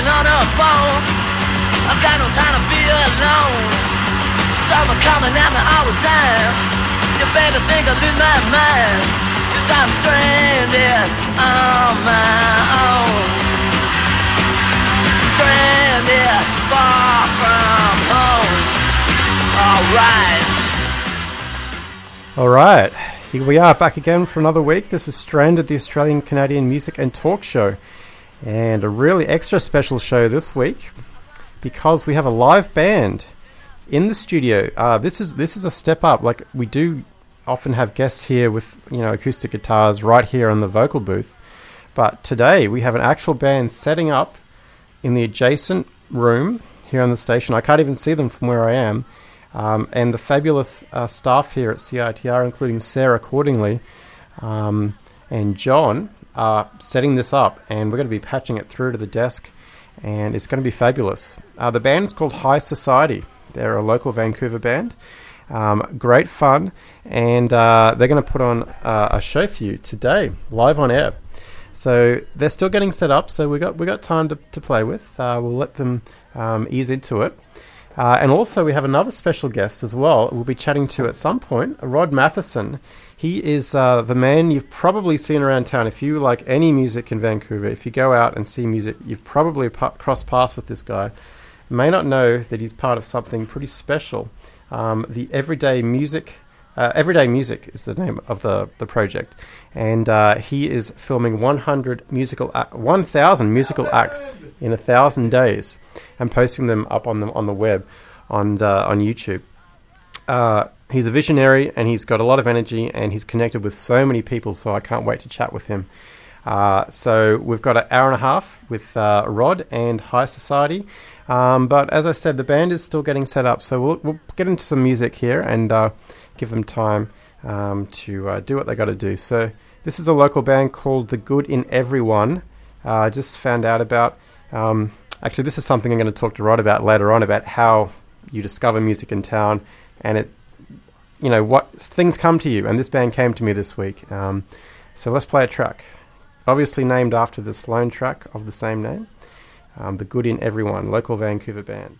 talking on her phone. I've got no time to be alone. Someone coming at me all the time. You better think I lose my mind, 'cause I'm stranded on my own. Stranded far from home. Alright, here we are back again for another week. This is Stranded, the Australian Canadian music and talk show. And a really extra special show this week because we have a live band in the studio. This is a step up. Like, we do often have guests here with, acoustic guitars right here in the vocal booth. But today we have an actual band setting up in the adjacent room here on the station. I can't even see them from where I am. And the fabulous staff here at CITR, including Sarah Cordingley and John, are setting this up, and we're going to be patching it through to the desk, and it's going to be fabulous. The band is called High Society. They're a local Vancouver band. Great fun, and they're going to put on a show for you today, live on air. So they're still getting set up, so we got time to play with. We'll let them ease into it. And also we have another special guest as well we'll be chatting to at some point, Rod Matheson. He is the man you've probably seen around town. If you like any music in Vancouver, if you go out and see music, you've probably crossed paths with this guy. You may not know that he's part of something pretty special. The Everyday Music is the name of the project, and he is filming 1,000 musical acts in 1,000 days and posting them up on the web on YouTube. He's a visionary, and he's got a lot of energy, and he's connected with so many people, so I can't wait to chat with him. So we've got an hour and a half with Rod and High Society. But as I said, the band is still getting set up, so we'll get into some music here and give them time to do what they got to do. So this is a local band called The Good in Everyone. I just found out about... actually, this is something I'm going to talk to Rod about later on, about how you discover music in town, and what things come to you. And this band came to me this week. So let's play a track. Obviously named after the Sloan track of the same name. The Good in Everyone, local Vancouver band.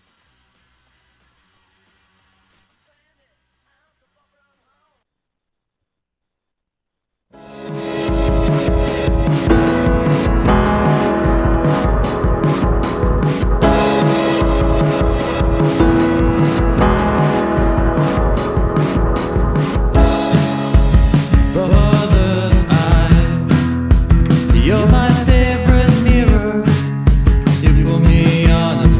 You're my favorite mirror. You put me on a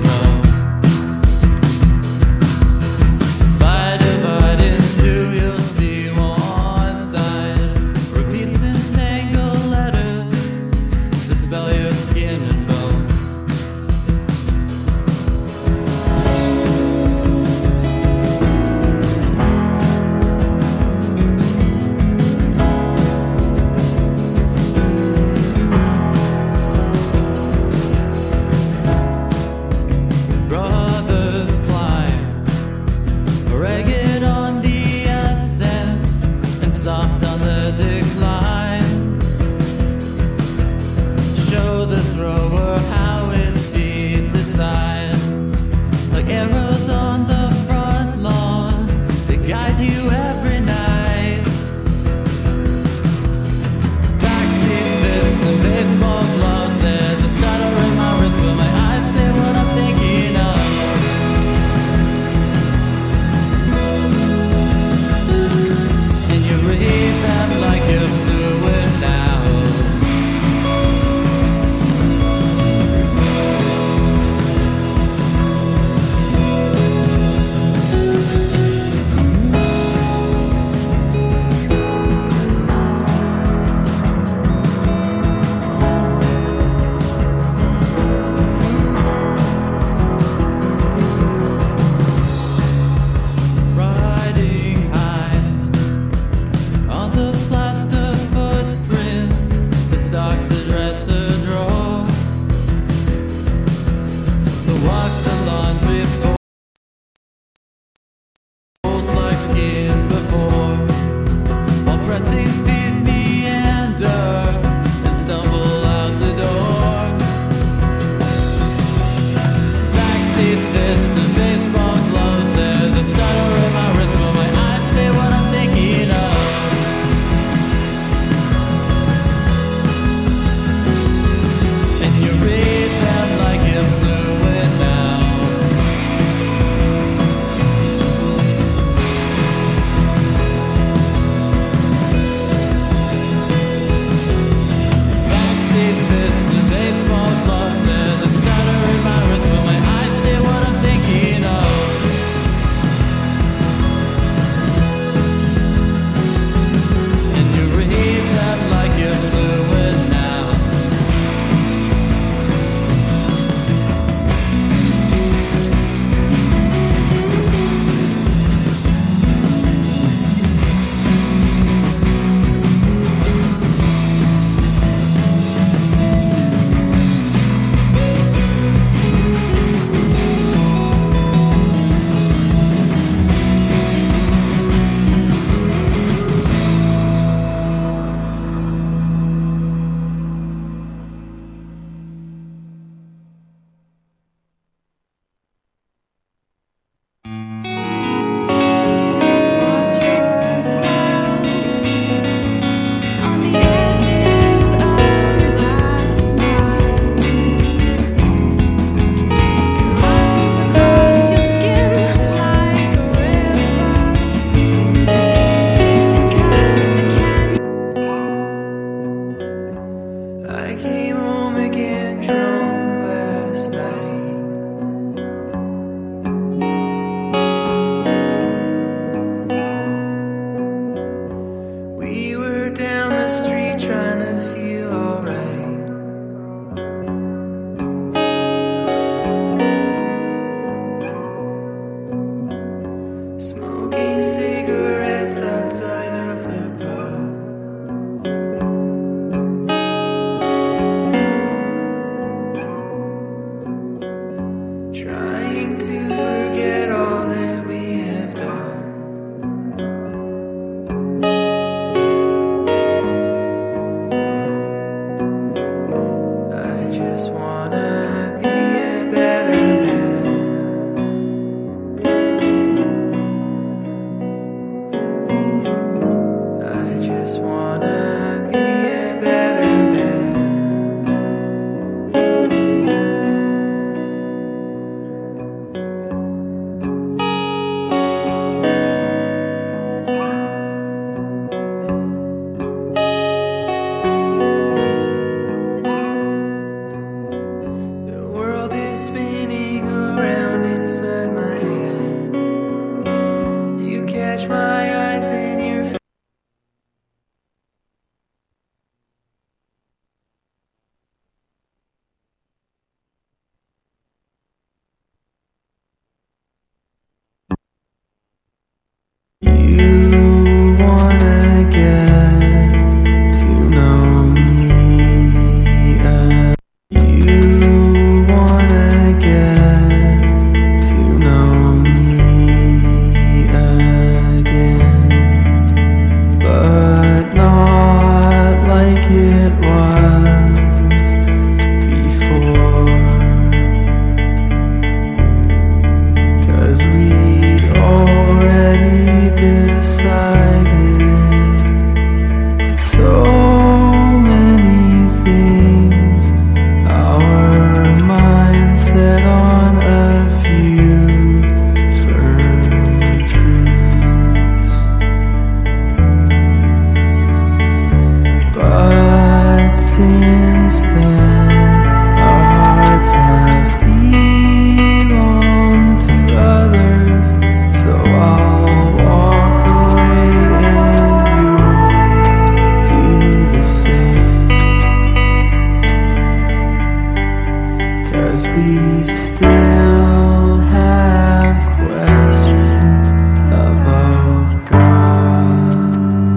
'cause we still have questions about God,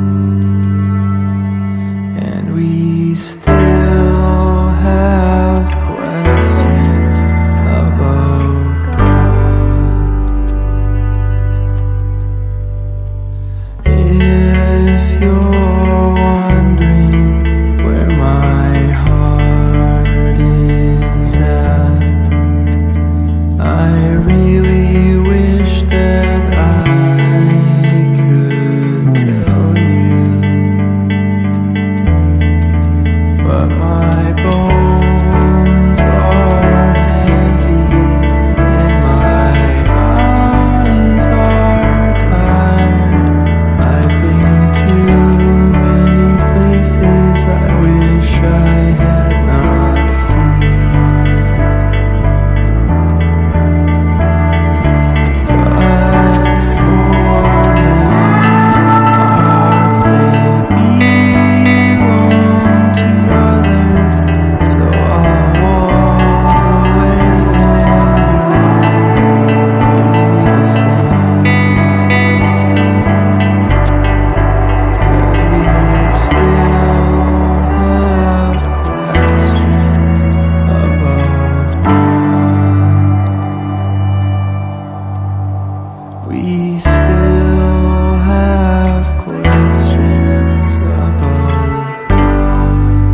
and we still have questions about God. If you're wondering where my heart is at, I really wish that I could tell you, but my bones are heavy and my eyes are tired. I've been to many places I wish I had not seen, but for now, hearts they belong to others, so I'll walk away and you do the same. 'Cause we still have questions about God. We still have questions about God.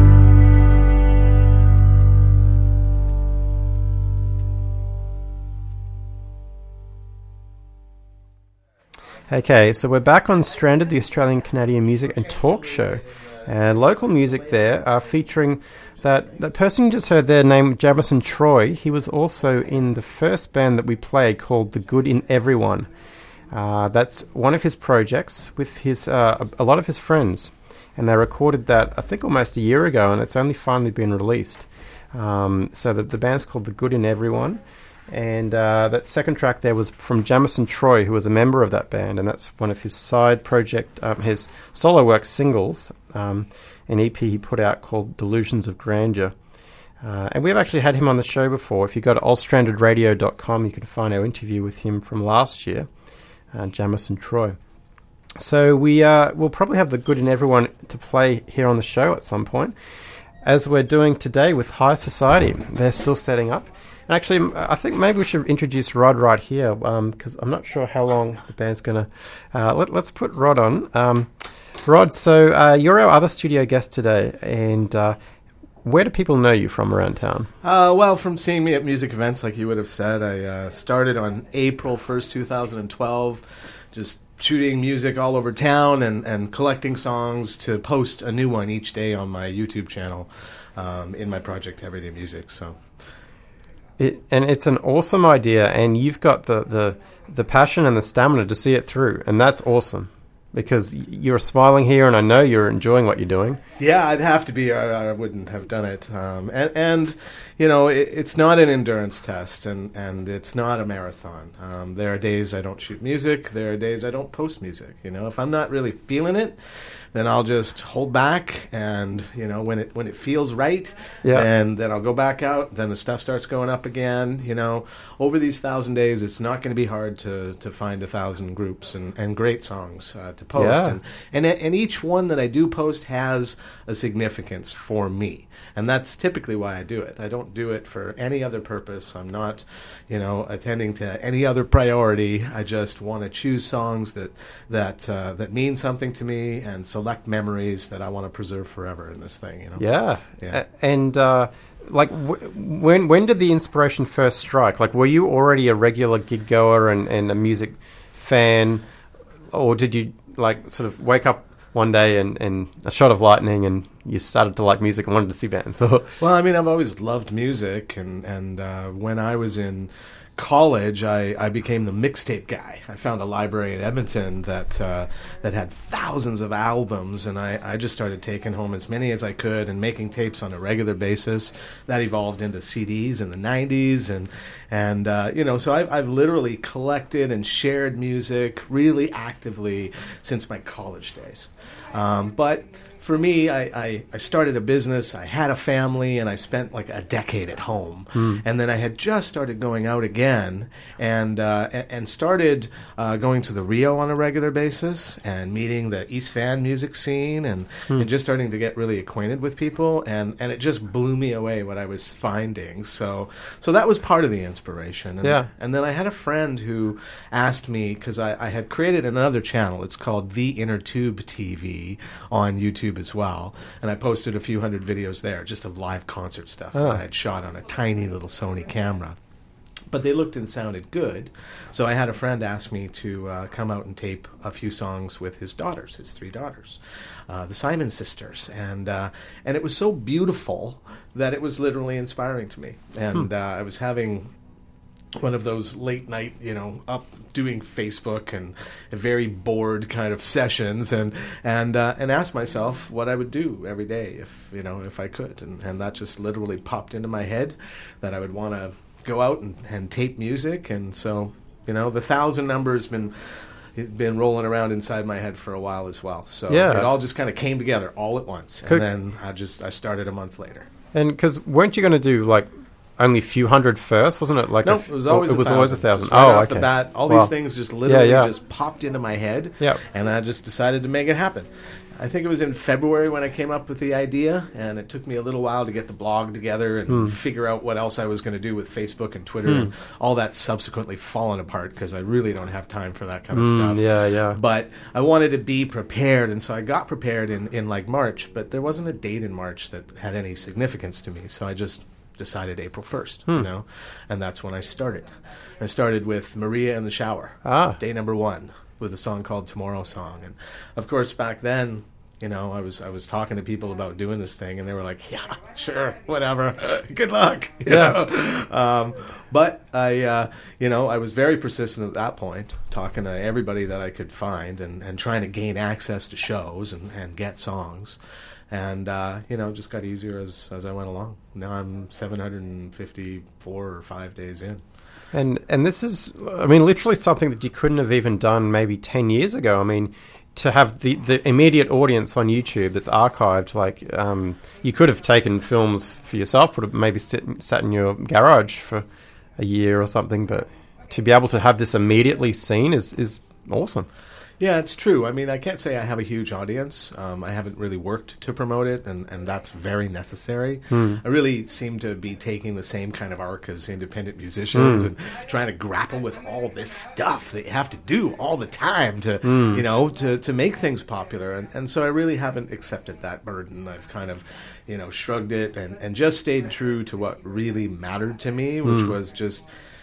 Okay, so we're back on Stranded, the Australian Canadian Music and Talk Show. And local music there featuring that person you just heard there named Jamison Troy. He was also in the first band that we played called The Good in Everyone. That's one of his projects with his a lot of his friends. And they recorded that, I think, almost a year ago, and it's only finally been released. So the band's called The Good in Everyone. And that second track there was from Jamison Troy, who was a member of that band, and that's one of his side project, his solo work singles, an EP he put out called Delusions of Grandeur. And we've actually had him on the show before. If you go to allstrandedradio.com, you can find our interview with him from last year, Jamison Troy. So we'll probably have The Good in Everyone to play here on the show at some point, as we're doing today with High Society. They're still setting up. And actually, I think maybe we should introduce Rod right here, because I'm not sure how long the band's going to... Let's put Rod on. Rod, so you're our other studio guest today, and where do people know you from around town? Well, from seeing me at music events, like you would have said. I started on April 1st, 2012, just shooting music all over town and collecting songs to post a new one each day on my YouTube channel in my project Everyday Music, so... And it's an awesome idea, and you've got the passion and the stamina to see it through, and that's awesome, because you're smiling here, and I know you're enjoying what you're doing. Yeah, I'd have to be, or I wouldn't have done it. And you know, it's not an endurance test, and it's not a marathon. There are days I don't shoot music. There are days I don't post music. You know, if I'm not really feeling it, then I'll just hold back, and you know, when it feels right, and then I'll go back out. Then the stuff starts going up again. You know, over these 1,000 days, it's not going to be hard to find 1,000 groups and great songs to post. Yeah. And each one that I do post has a significance for me, and that's typically why I do it. I don't do it for any other purpose. I'm not, you know, attending to any other priority. I just want to choose songs that mean something to me and select memories that I want to preserve forever in this thing. You know. Yeah. And like, when did the inspiration first strike? Like, were you already a regular gig goer and a music fan, or did you like sort of wake up one day and a shot of lightning and you started to like music and wanted to see bands? Well, I mean, I've always loved music, and when I was in college, I became the mixtape guy. I found a library in Edmonton that had thousands of albums, and I just started taking home as many as I could and making tapes on a regular basis. That evolved into CDs in the 90s, and you know, so I've literally collected and shared music really actively since my college days. But for me, I started a business, I had a family, and I spent like a decade at home. And then I had just started going out again and started going to the Rio on a regular basis and meeting the East Van music scene and just starting to get really acquainted with people. And it just blew me away what I was finding. So that was part of the inspiration. And then I had a friend who asked me, because I had created another channel, it's called The Inner Tube TV on YouTube as well, and I posted a few hundred videos there just of live concert stuff that I had shot on a tiny little Sony camera. But they looked and sounded good, so I had a friend ask me to come out and tape a few songs with his daughters, his 3 daughters, the Simon sisters, and it was so beautiful that it was literally inspiring to me. And I was having one of those late night, up doing Facebook and very bored kind of sessions, and asked myself what I would do every day if I could, and that just literally popped into my head that I would want to go out and tape music. And so the 1,000 number's been rolling around inside my head for a while as well. So it all just kind of came together all at once, and then I started a month later. And because weren't you going to do like only a few hundred first, wasn't it? No, it was always 1,000. Right off the bat, all these things just literally just popped into my head, and I just decided to make it happen. I think it was in February when I came up with the idea, and it took me a little while to get the blog together and figure out what else I was going to do with Facebook and Twitter, and all that subsequently fallen apart because I really don't have time for that kind of stuff. But I wanted to be prepared, and so I got prepared in like March, but there wasn't a date in March that had any significance to me, so I just decided April 1st, and that's when I started. I started with Maria in the Shower, day number 1, with a song called Tomorrow Song. And of course, back then, I was talking to people about doing this thing, and they were like, yeah, sure, whatever, good luck. You know? But I was very persistent at that point, talking to everybody that I could find and trying to gain access to shows and get songs. And, just got easier as I went along. Now I'm 754 or 5 days in. And this is, literally something that you couldn't have even done maybe 10 years ago. To have the immediate audience on YouTube that's archived, you could have taken films for yourself, would have maybe sat in your garage for a year or something, but to be able to have this immediately seen is awesome. Yeah, it's true. I can't say I have a huge audience. I haven't really worked to promote it, and that's very necessary. I really seem to be taking the same kind of arc as independent musicians and trying to grapple with all this stuff that you have to do all the time to, to make things popular. And so I really haven't accepted that burden. I've kind of, shrugged it and just stayed true to what really mattered to me, which was just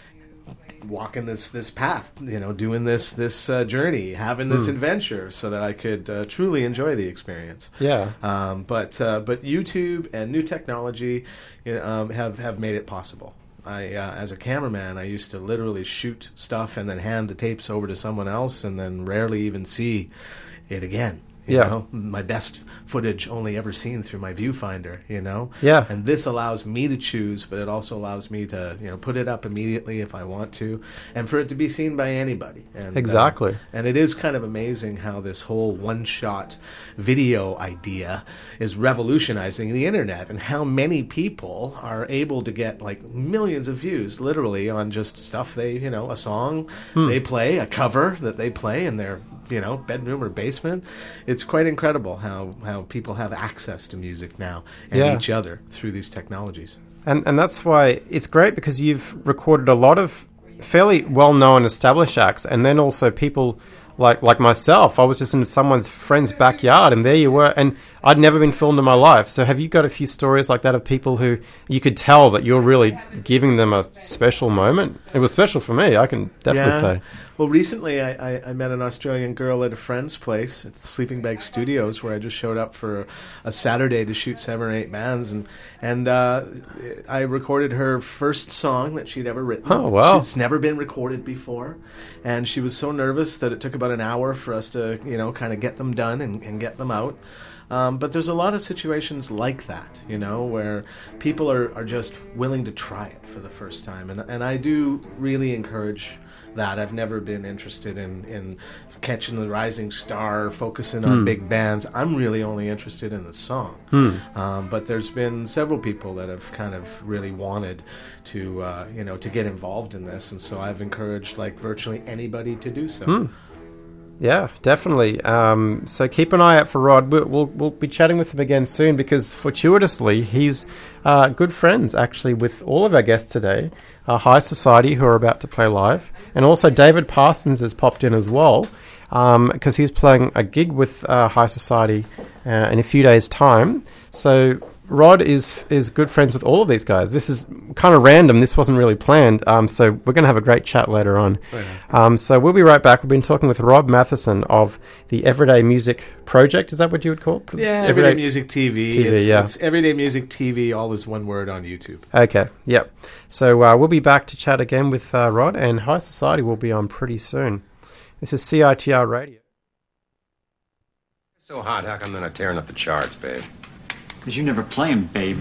walking this path, doing this journey, having this adventure, so that I could truly enjoy the experience. But YouTube and new technology have made it possible. As a cameraman, I used to literally shoot stuff and then hand the tapes over to someone else, and then rarely even see it again. You know, my best footage only ever seen through my viewfinder, And this allows me to choose, but it also allows me to, put it up immediately if I want to, and for it to be seen by anybody. And, exactly. And it is kind of amazing how this whole one-shot video idea is revolutionizing the internet, and how many people are able to get like millions of views literally on just stuff they, a song they play, a cover that they play in their, bedroom or basement. It's quite incredible how people have access to music now and each other through these technologies. And that's why it's great, because you've recorded a lot of fairly well-known established acts, and then also people like myself. I was just in someone's friend's backyard, and there you were, and I'd never been filmed in my life. So have you got a few stories like that of people who you could tell that you're really giving them a special moment? It was special for me, I can definitely say. Well, recently I met an Australian girl at a friend's place at the Sleeping Bag Studios, where I just showed up for a Saturday to shoot 7 or 8 bands, and I recorded her first song that she'd ever written. Oh, wow. She's never been recorded before, and she was so nervous that it took about an hour for us to, kind of get them done and get them out. But there's a lot of situations like that, where people are just willing to try it for the first time. And I do really encourage that. I've never been interested in catching the rising star, focusing on big bands. I'm really only interested in the song. But there's been several people that have kind of really wanted to, to get involved in this. And so I've encouraged virtually anybody to do so. Yeah, definitely. So keep an eye out for Rod. We'll be chatting with him again soon because fortuitously he's good friends actually with all of our guests today. High Society, who are about to play live, and also David Parsons has popped in as well because he's playing a gig with High Society in a few days' time. So Rod is good friends with all of these guys. This is kind of random. This wasn't really planned. So we're going to have a great chat later on. So we'll be right back. We've been talking with Rob Matheson of the Everyday Music Project. Is that what you would call it? Yeah, Everyday Music TV. It's Everyday Music TV, all is one word on YouTube. Okay, yep. So we'll be back to chat again with Rod, and High Society will be on pretty soon. This is CITR Radio. So hot, how come they're not tearing up the charts, babe? Because you never play 'em, babe.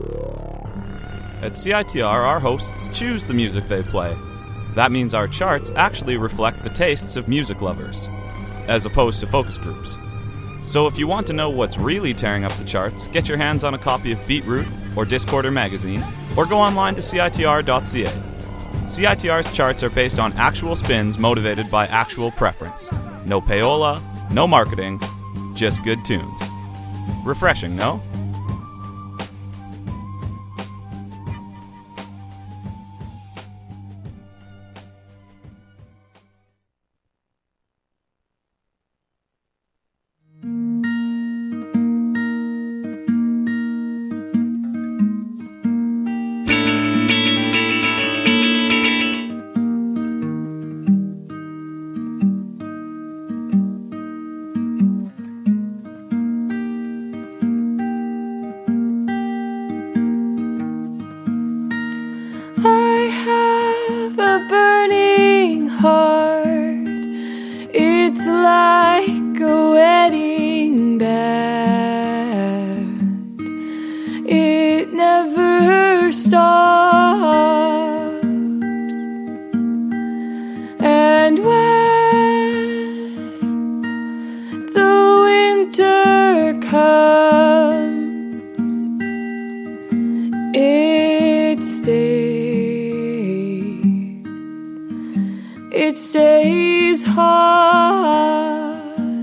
At CITR, our hosts choose the music they play. That means our charts actually reflect the tastes of music lovers, as opposed to focus groups. So if you want to know what's really tearing up the charts, get your hands on a copy of Beatroot or Discorder magazine, or go online to CITR.ca. CITR's charts are based on actual spins motivated by actual preference. No payola, no marketing, just good tunes. Refreshing, no? It stays hot.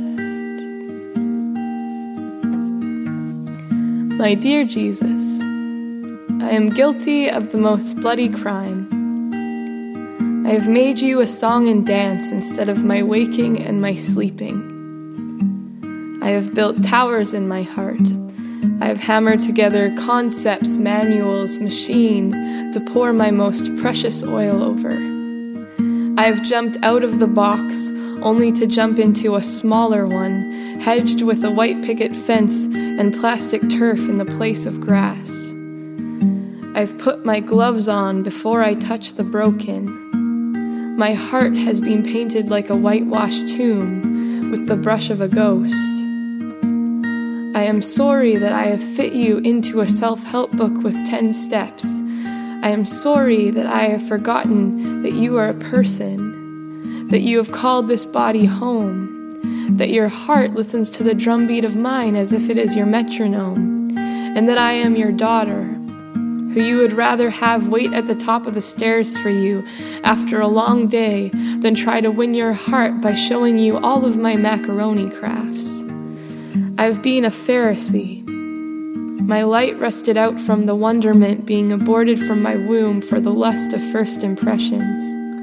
My dear Jesus, I am guilty of the most bloody crime. I have made you a song and dance instead of my waking and my sleeping. I have built towers in my heart. I have hammered together concepts, manuals, machine to pour my most precious oil over. I have jumped out of the box only to jump into a smaller one, hedged with a white picket fence and plastic turf in the place of grass. I've put my gloves on before I touch the broken. My heart has been painted like a whitewashed tomb with the brush of a ghost. I am sorry that I have fit you into a self-help book with 10 steps. I am sorry that I have forgotten that you are a person, that you have called this body home, that your heart listens to the drumbeat of mine as if it is your metronome, and that I am your daughter, who you would rather have wait at the top of the stairs for you after a long day than try to win your heart by showing you all of my macaroni crafts. I've been a Pharisee. My light rusted out from the wonderment being aborted from my womb for the lust of first impressions.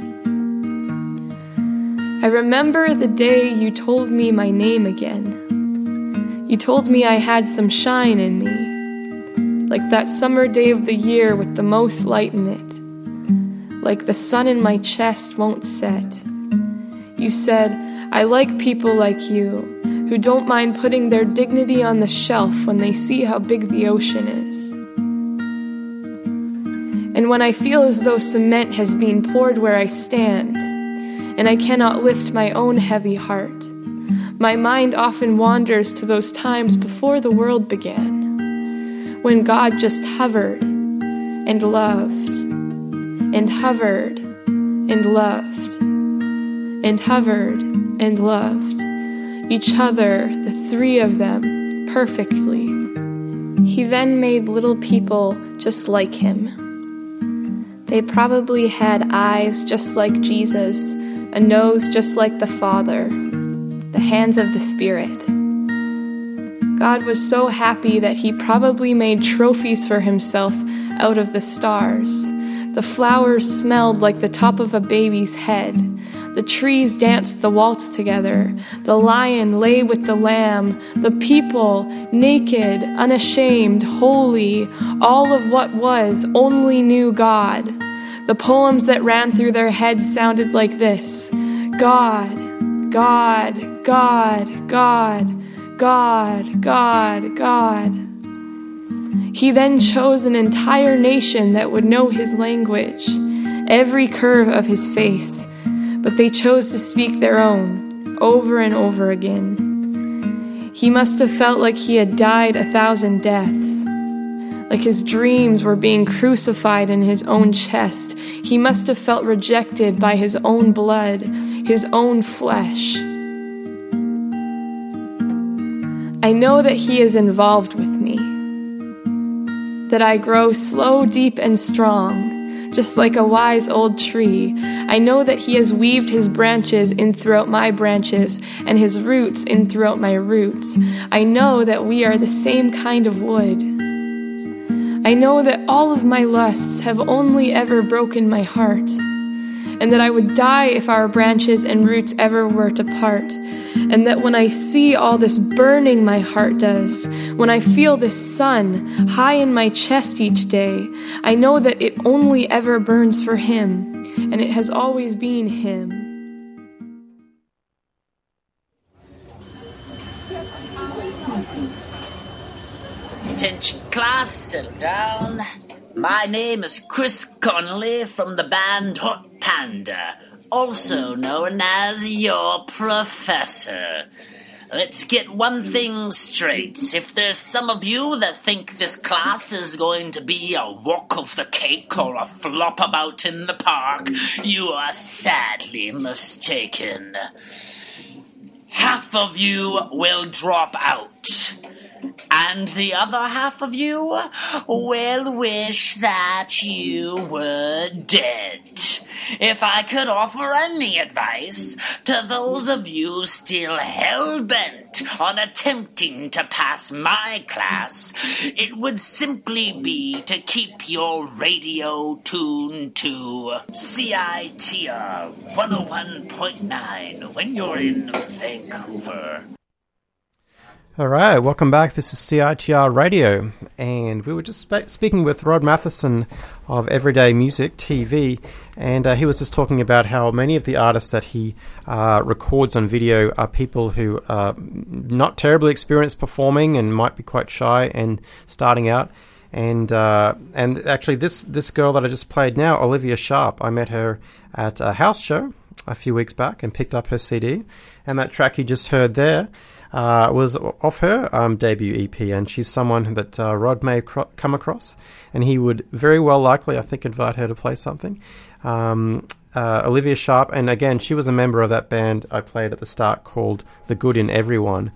I remember the day you told me my name again. You told me I had some shine in me, like that summer day of the year with the most light in it, like the sun in my chest won't set. You said, I like people like you, who don't mind putting their dignity on the shelf when they see how big the ocean is. And when I feel as though cement has been poured where I stand, and I cannot lift my own heavy heart, My mind often wanders to those times before the world began, when God just hovered and loved, and hovered and loved, and hovered and loved each other, the three of them, perfectly. He then made little people just like him. They probably had eyes just like Jesus, a nose just like the Father, the hands of the Spirit. God was so happy that he probably made trophies for himself out of the stars. The flowers smelled like the top of a baby's head. The trees danced the waltz together. The lion lay with the lamb. The people, naked, unashamed, holy, all of what was, only knew God. The poems that ran through their heads sounded like this: God, God, God, God, God, God, God. He then chose an entire nation that would know his language, every curve of his face, but they chose to speak their own, over and over again. He must have felt like he had died 1,000 deaths, like his dreams were being crucified in his own chest. He must have felt rejected by his own blood, his own flesh. I know that he is involved with me, that I grow slow, deep, and strong, just like a wise old tree. I know that he has weaved his branches in throughout my branches, and his roots in throughout my roots. I know that we are the same kind of wood. I know that all of my lusts have only ever broken my heart, and that I would die if our branches and roots ever were to part, and that when I see all this burning my heart does, when I feel this sun high in my chest each day, I know that it only ever burns for him, and it has always been him. Attention class, settle down. My name is Chris Connolly from the band Hot Panda, also known as your professor. Let's get one thing straight. If there's some of you that think this class is going to be a walk of the cake or a flop about in the park, you are sadly mistaken. Half of you will drop out, and the other half of you will wish that you were dead. If I could offer any advice to those of you still hell-bent on attempting to pass my class, it would simply be to keep your radio tuned to CITR 101.9 when you're in Vancouver. All right, welcome back. This is CITR Radio, and we were just speaking with Rod Matheson of Everyday Music TV, and he was just talking about how many of the artists that he records on video are people who are not terribly experienced performing and might be quite shy and starting out. And actually, this girl that I just played now, Olivia Sharp, I met her at a house show a few weeks back and picked up her CD, and that track you just heard there was off her debut EP, and she's someone that Rod may come across, and he would very well likely, I think, invite her to play something. Olivia Sharp, and again, she was a member of that band I played at the start called The Good in Everyone.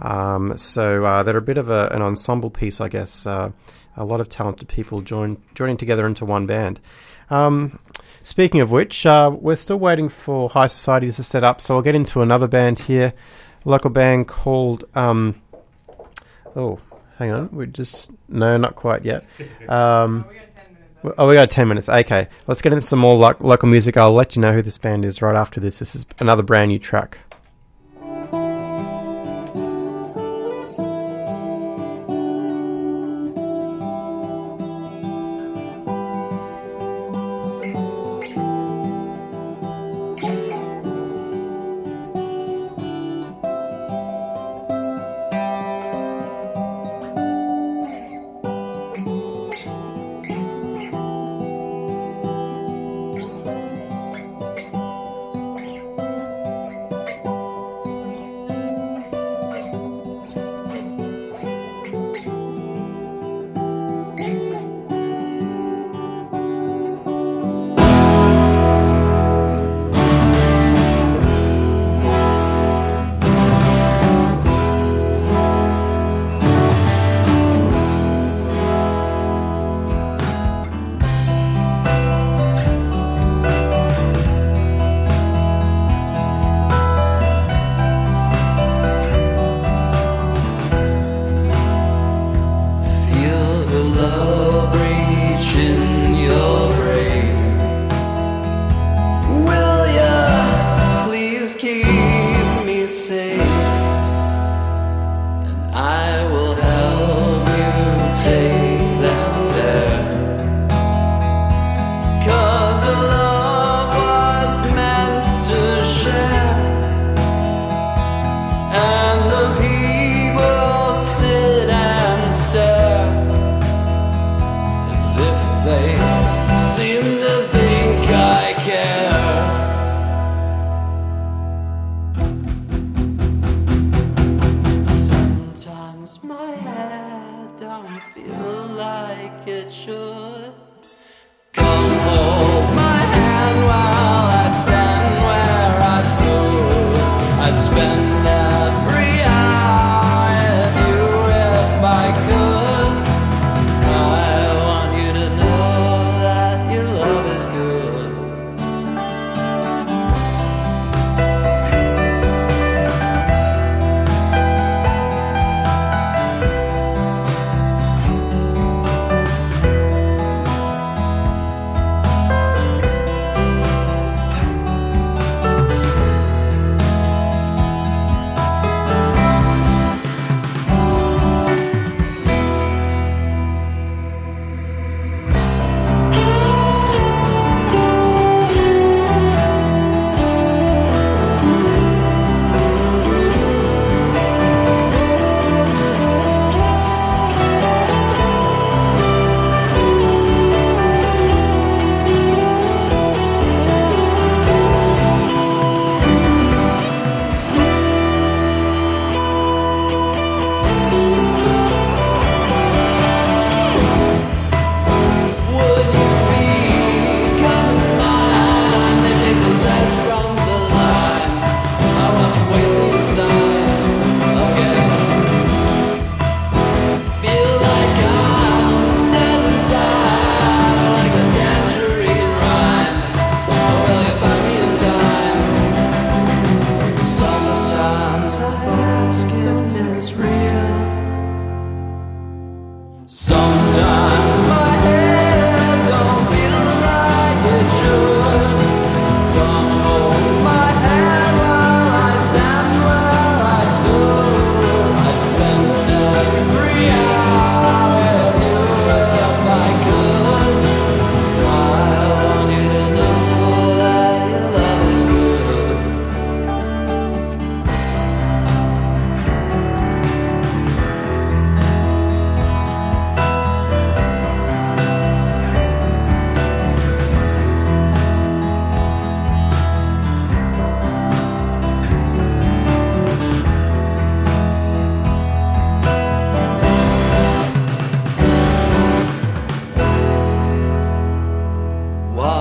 So they're a bit of an ensemble piece, I guess. A lot of talented people joining together into one band. Speaking of which, we're still waiting for High Society to set up, so I'll get into another band here. A local band called oh, hang on, no, not quite yet. We got 10 minutes. Okay, let's get into some more local music. I'll let you know who this band is right after this. This is another brand new track.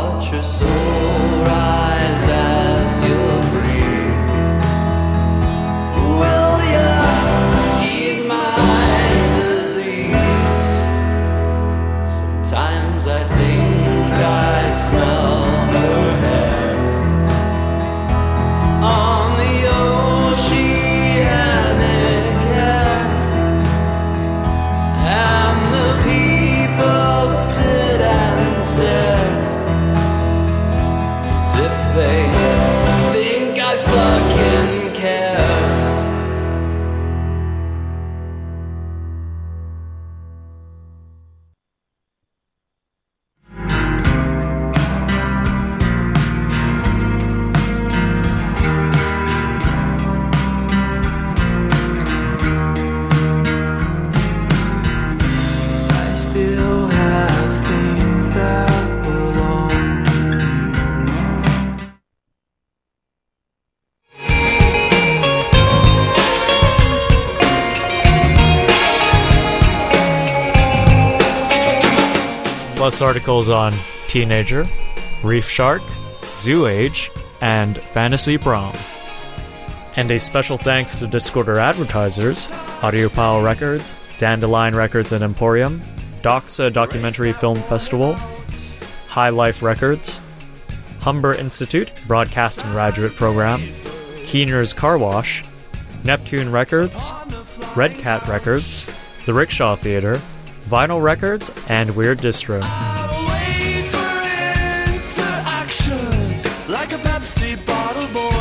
watch your soul rise as you breathe. Will you heed my disease? Sometimes I think I smell her hair on the oceanic air, and the people sit and stare as if they think I fucking care. I still have things that belong to you. Plus articles on Teenager, Reef Shark, Zoo Age, and Fantasy Prom. And a special thanks to Discorder advertisers, Audio Pile Records, Dandelion Records and Emporium, Doxa Documentary Film Festival, High Life Records, Humber Institute Broadcast and Graduate Program, Keener's Car Wash, Neptune Records, Red Cat Records, The Rickshaw Theater, Vinyl Records, and Weird Distro. Wait for interaction like a Pepsi bottle boy.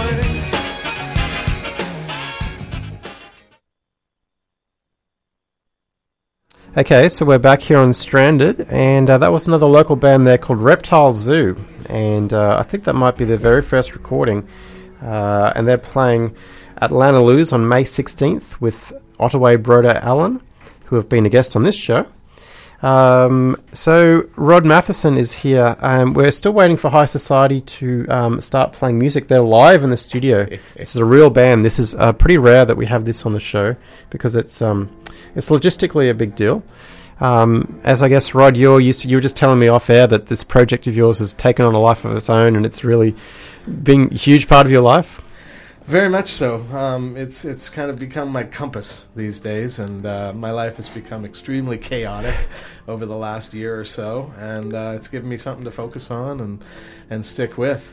Okay, so we're back here on Stranded, and that was another local band there called Reptile Zoo, and I think that might be their very first recording, and they're playing at Lana Lou's on May 16th with Ottaway Broder Allen, who have been a guest on this show. So Rod Matheson is here. We're still waiting for High Society to start playing music. They're live in the studio. This is a real band. This is pretty rare that we have this on the show because it's logistically a big deal. As I guess, Rod, you were just telling me off air that this project of yours has taken on a life of its own, and it's really been a huge part of your life. Very much so. It's kind of become my compass these days, and my life has become extremely chaotic over the last year or so, and it's given me something to focus on and stick with.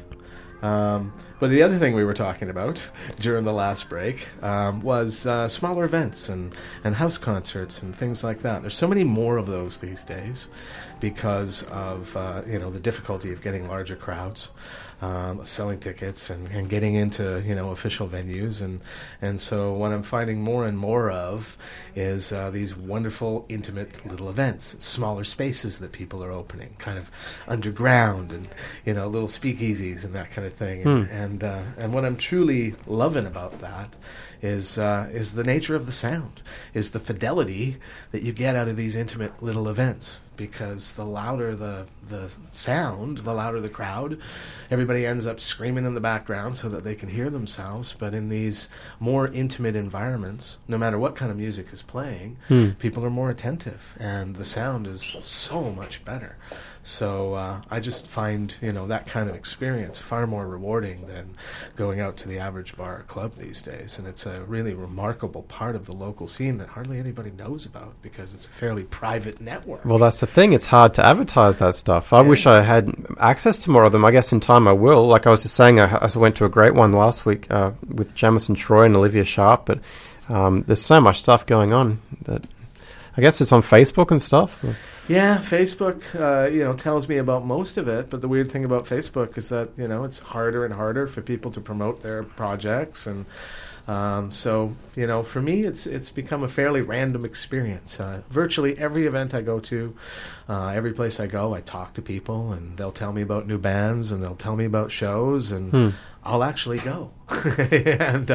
But the other thing we were talking about during the last break was smaller events and house concerts and things like that. There's so many more of those these days because of the difficulty of getting larger crowds. Selling tickets and getting into official venues, and so what I'm finding more and more of is these wonderful intimate little events, smaller spaces that people are opening, kind of underground, and little speakeasies and that kind of thing. And what I'm truly loving about that is the nature of the sound, is the fidelity that you get out of these intimate little events. Because the louder the sound, the louder the crowd. Everybody ends up screaming in the background so that they can hear themselves. But in these more intimate environments, no matter what kind of music is playing, people are more attentive, and the sound is so much better. So I just find that kind of experience far more rewarding than going out to the average bar or club these days. And it's a really remarkable part of the local scene that hardly anybody knows about because it's a fairly private network. Well, that's the thing. It's hard to advertise that stuff. I wish I had access to more of them. I guess in time I will. Like I was just saying, I went to a great one last week with Jamison Troy and Olivia Sharp, but there's so much stuff going on that I guess it's on Facebook and stuff. Yeah, Facebook, tells me about most of it. But the weird thing about Facebook is that, it's harder and harder for people to promote their projects. And so, for me, it's become a fairly random experience. Virtually every event I go to, every place I go, I talk to people, and they'll tell me about new bands, and they'll tell me about shows, and I'll actually go. and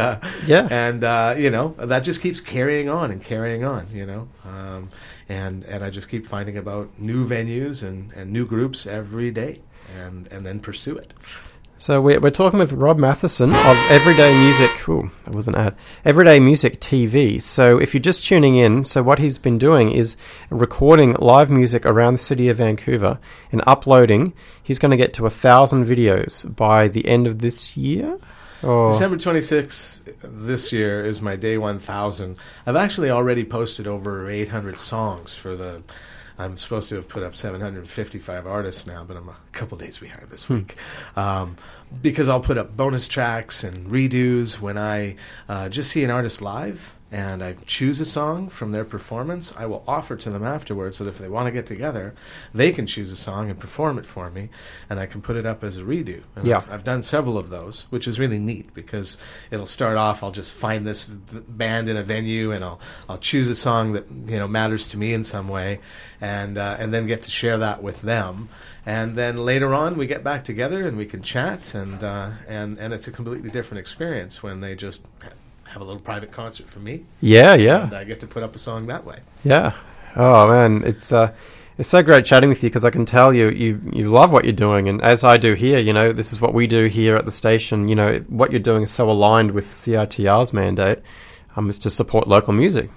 that just keeps carrying on and carrying on, and I just keep finding about new venues and new groups every day, and then pursue it. So we're talking with Rod Matheson of Everyday Music. Ooh, that was an ad. Everyday Music TV. So if you're just tuning in, so what he's been doing is recording live music around the city of Vancouver and uploading. He's going to get to 1,000 videos by the end of this year. Or December 26th this year is my day 1,000. I've actually already posted over 800 songs for the... I'm supposed to have put up 755 artists now, but I'm a couple days behind this week. Because I'll put up bonus tracks and redos when I just see an artist live and I choose a song from their performance. I will offer to them afterwards that if they want to get together, they can choose a song and perform it for me, and I can put it up as a redo. And Yeah. I've done several of those, which is really neat because it'll start off, I'll just find this band in a venue and I'll choose a song that matters to me in some way, and then get to share that with them. And then later on, we get back together and we can chat, and it's a completely different experience when they just have a little private concert for me. Yeah. And I get to put up a song that way. Yeah. Oh man, it's so great chatting with you because I can tell you love what you're doing, and as I do here, this is what we do here at the station. What you're doing is so aligned with CITR's mandate, is to support local music.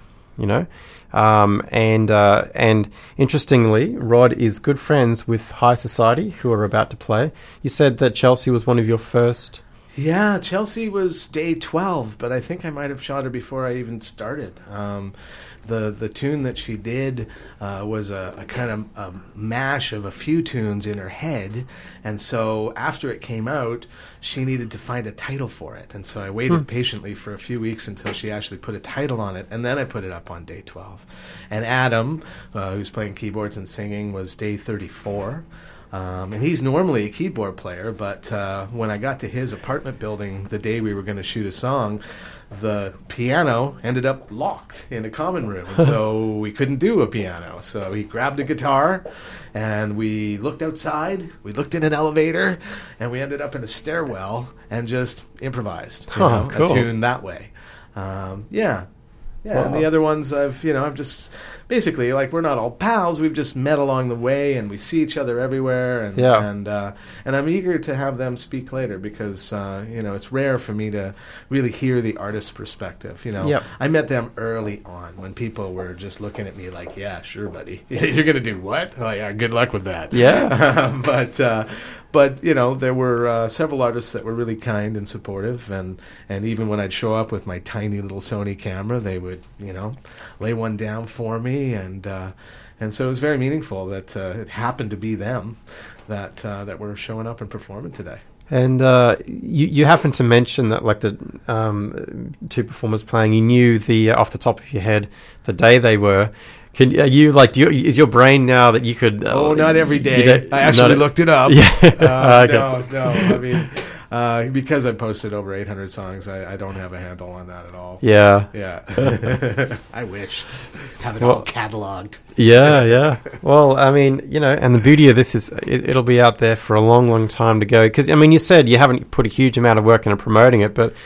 And interestingly, Rod is good friends with High Society, who are about to play. You said that Chelsea was one of your first. Yeah, Chelsea was day 12, but I think I might have shot her before I even started. The tune that she did was a kind of a mash of a few tunes in her head, and so after it came out, she needed to find a title for it, and so I waited patiently for a few weeks until she actually put a title on it, and then I put it up on day 12. And Adam, who's playing keyboards and singing, was day 34. And he's normally a keyboard player, but when I got to his apartment building the day we were going to shoot a song, the piano ended up locked in a common room, and so we couldn't do a piano. So he grabbed a guitar, and we looked outside, we looked in an elevator, and we ended up in a stairwell and just improvised Cool. a tune that way. Yeah. Wow. And the other ones I've just... Basically, we're not all pals. We've just met along the way, and we see each other everywhere. And I'm eager to have them speak later because it's rare for me to really hear the artist's perspective. I met them early on when people were just looking at me like, "Yeah, sure, buddy, you're gonna do what? Oh yeah, good luck with that." Yeah. But there were several artists that were really kind and supportive, and even when I'd show up with my tiny little Sony camera, they would lay one down for me, and so it was very meaningful that it happened to be them that were showing up and performing today. And you happened to mention that the two performers playing, you knew the off the top of your head the day they were. Is your brain now that you could... not every day. I actually looked it up. Yeah. Okay. No. I mean, because I posted over 800 songs, I don't have a handle on that at all. Yeah. Yeah. I wish. Have it all cataloged. Yeah. Well, I mean, and the beauty of this is it'll be out there for a long, long time to go. Because, I mean, you said you haven't put a huge amount of work into promoting it, but,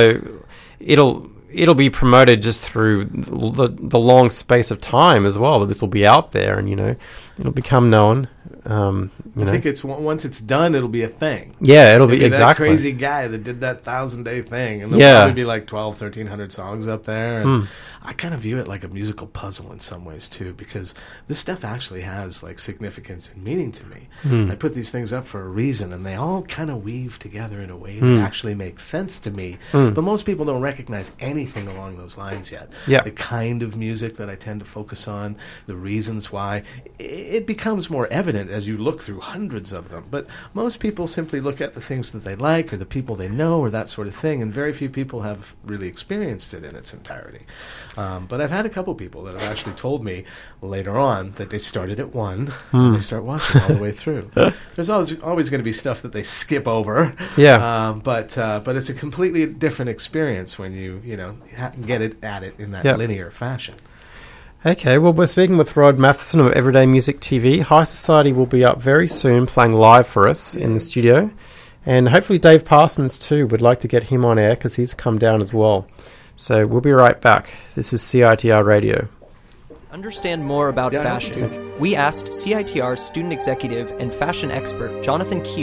it'll be promoted just through the long space of time as well, that this will be out there and, it'll become known. I think it's once it's done, it'll be a thing. Yeah, it'll be exactly. That crazy guy that did that 1,000-day thing. And there'll probably be 1,300 songs up there. And I kind of view it like a musical puzzle in some ways, too, because this stuff actually has, significance and meaning to me. I put these things up for a reason, and they all kind of weave together in a way that actually makes sense to me. But most people don't recognize anything along those lines yet. Yeah. The kind of music that I tend to focus on, the reasons why, it becomes more evident as you look through hundreds of them. But most people simply look at the things that they like or the people they know or that sort of thing, and very few people have really experienced it in its entirety. But I've had a couple people that have actually told me later on that they started at 1 and they start watching all the way through. There's always going to be stuff that they skip over. Yeah. But it's a completely different experience when you get it at it in that linear fashion. Okay, well, we're speaking with Rod Matheson of Everyday Music TV. High Society will be up very soon, playing live for us in the studio. And hopefully Dave Parsons, too, would like to get him on air because he's come down as well. So we'll be right back. This is CITR Radio. Understand more about fashion. We asked CITR student executive and fashion expert Jonathan Q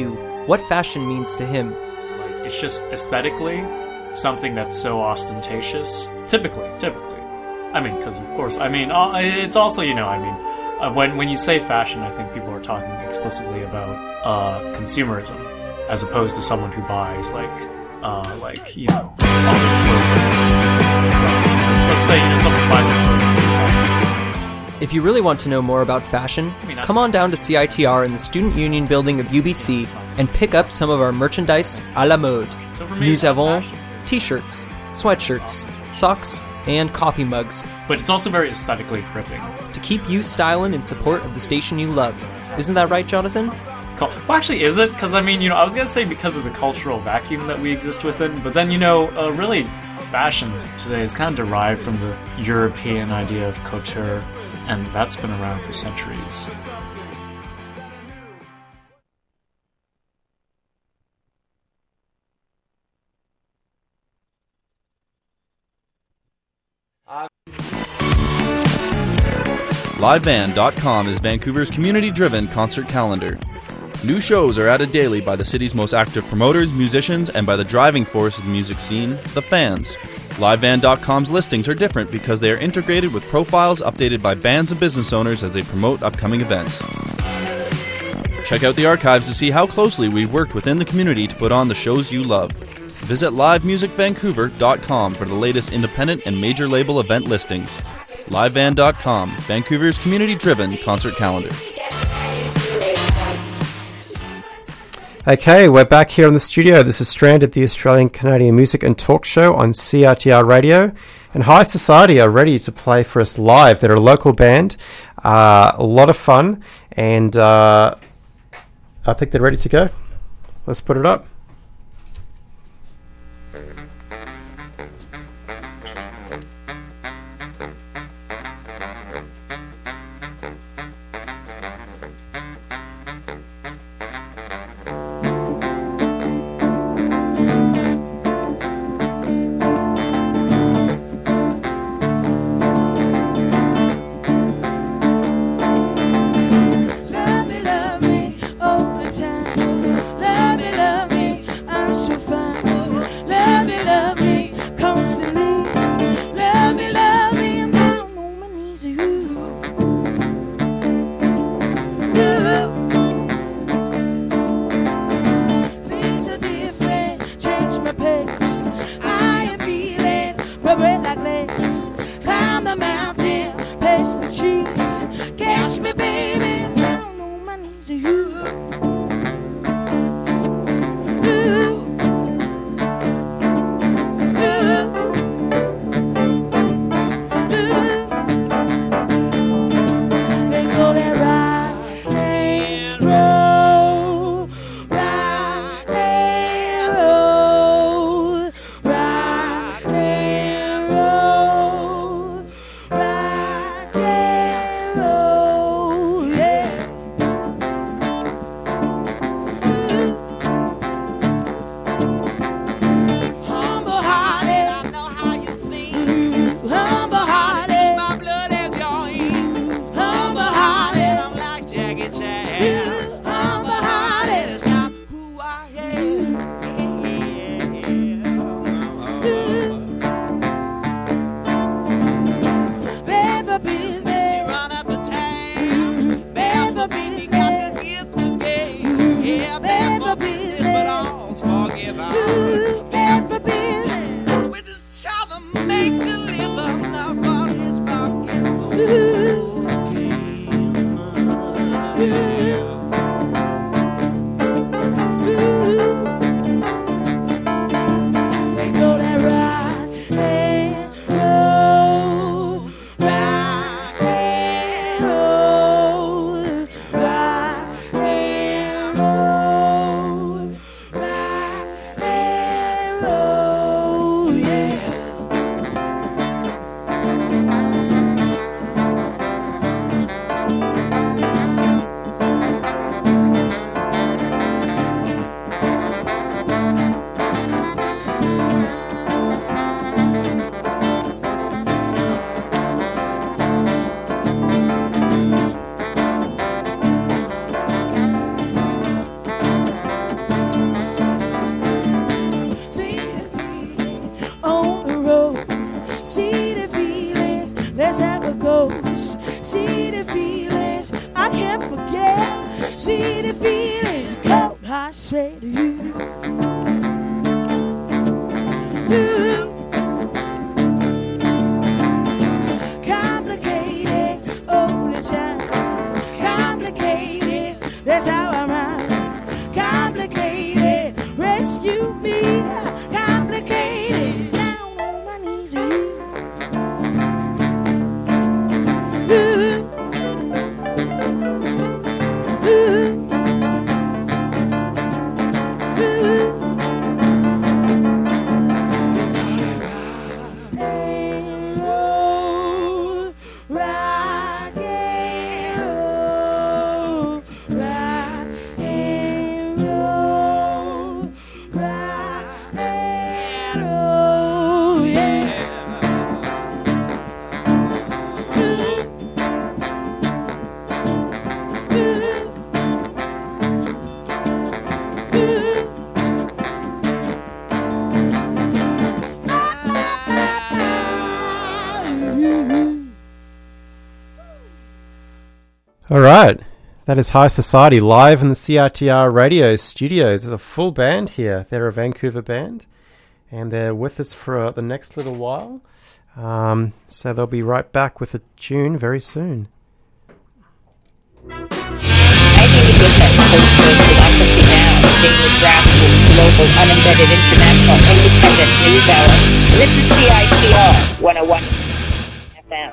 what fashion means to him. Like, it's just aesthetically something that's so ostentatious. Typically. I mean, because of course, I mean, it's also, you know, I mean, when you say fashion, I think people are talking explicitly about consumerism, as opposed to someone who buys you know, all the clothing. Let's say, you know, someone buys a clothing for yourself. If you really want to know more about fashion, come on down to CITR in the Student Union building of UBC and pick up some of our merchandise à la mode. Nous avons t-shirts, sweatshirts, socks, and coffee mugs. But it's also very aesthetically gripping. To keep you styling in support of the station you love. Isn't that right, Jonathan? Well, actually, is it? Because, I mean, you know, I was going to say because of the cultural vacuum that we exist within, but then, you know, really, fashion today is kind of derived from the European idea of couture, and that's been around for centuries. LiveBand.com is Vancouver's community-driven concert calendar. New shows are added daily by the city's most active promoters, musicians, and by the driving force of the music scene, the fans. LiveBand.com's listings are different because they are integrated with profiles updated by bands and business owners as they promote upcoming events. Check out the archives to see how closely we've worked within the community to put on the shows you love. Visit livemusicvancouver.com for the latest independent and major label event listings. LiveBand.com, Vancouver's community-driven concert calendar. Okay, we're back here in the studio. This is Stranded, the Australian Canadian Music and Talk Show on CITR Radio. And High Society are ready to play for us live. They're a local band, a lot of fun, and I think they're ready to go. Let's put it up. see the feelings cold, I swear to you. Ooh. Complicated all the time. Complicated, that's how I'm at. Complicated, rescue me. Complicated, down on my knees. Ooh. All right, that is High Society live in the CITR radio studios. There's a full band here. They're a Vancouver band, and they're with us for the next little while. So they'll be right back with a tune very soon. Daily draft global, unembedded, international, independent news hour. This is CITR 101 FM.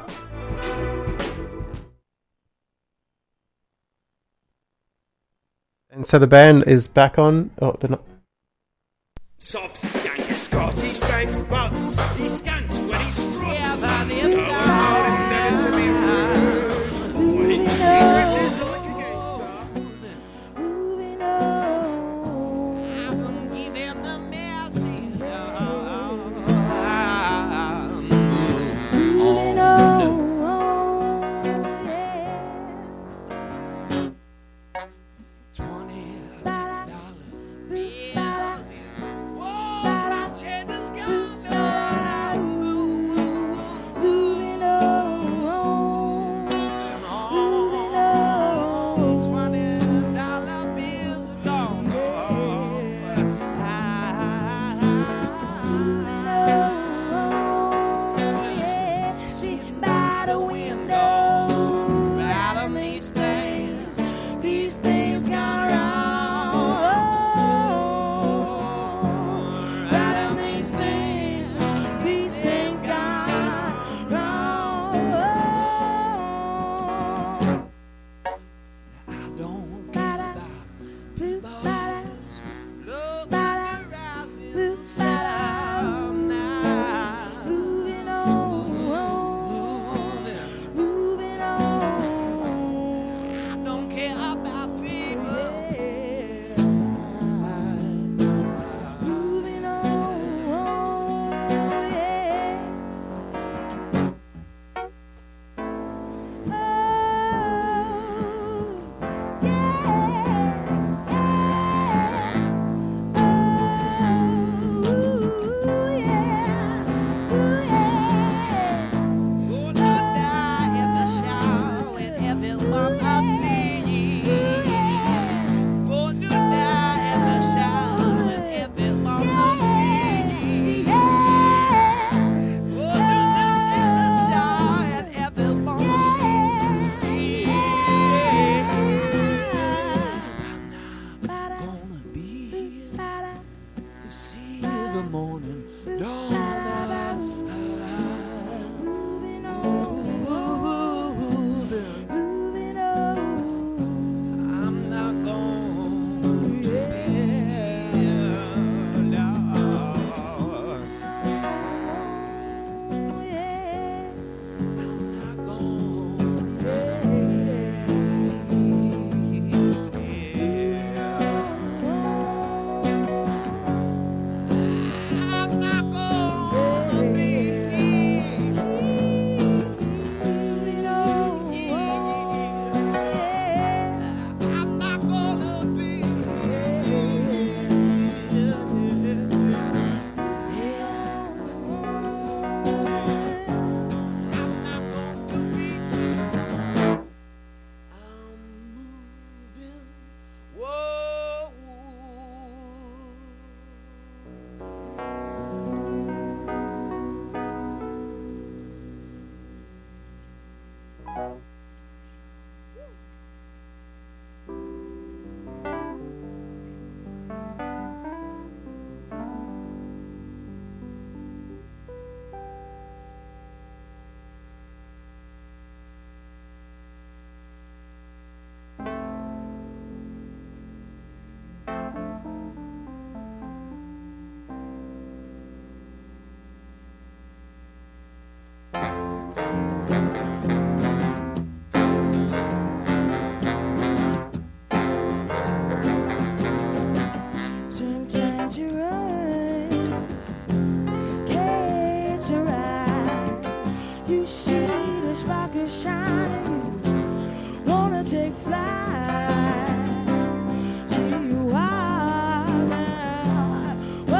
And so the band is back on. Oh, they're not. Top skank, Scotty spanks butts. He skanks when he struts. Yeah, by the no one told him never to be rude. He dresses like a gangster. Moving on. I'm giving the message. Moving on.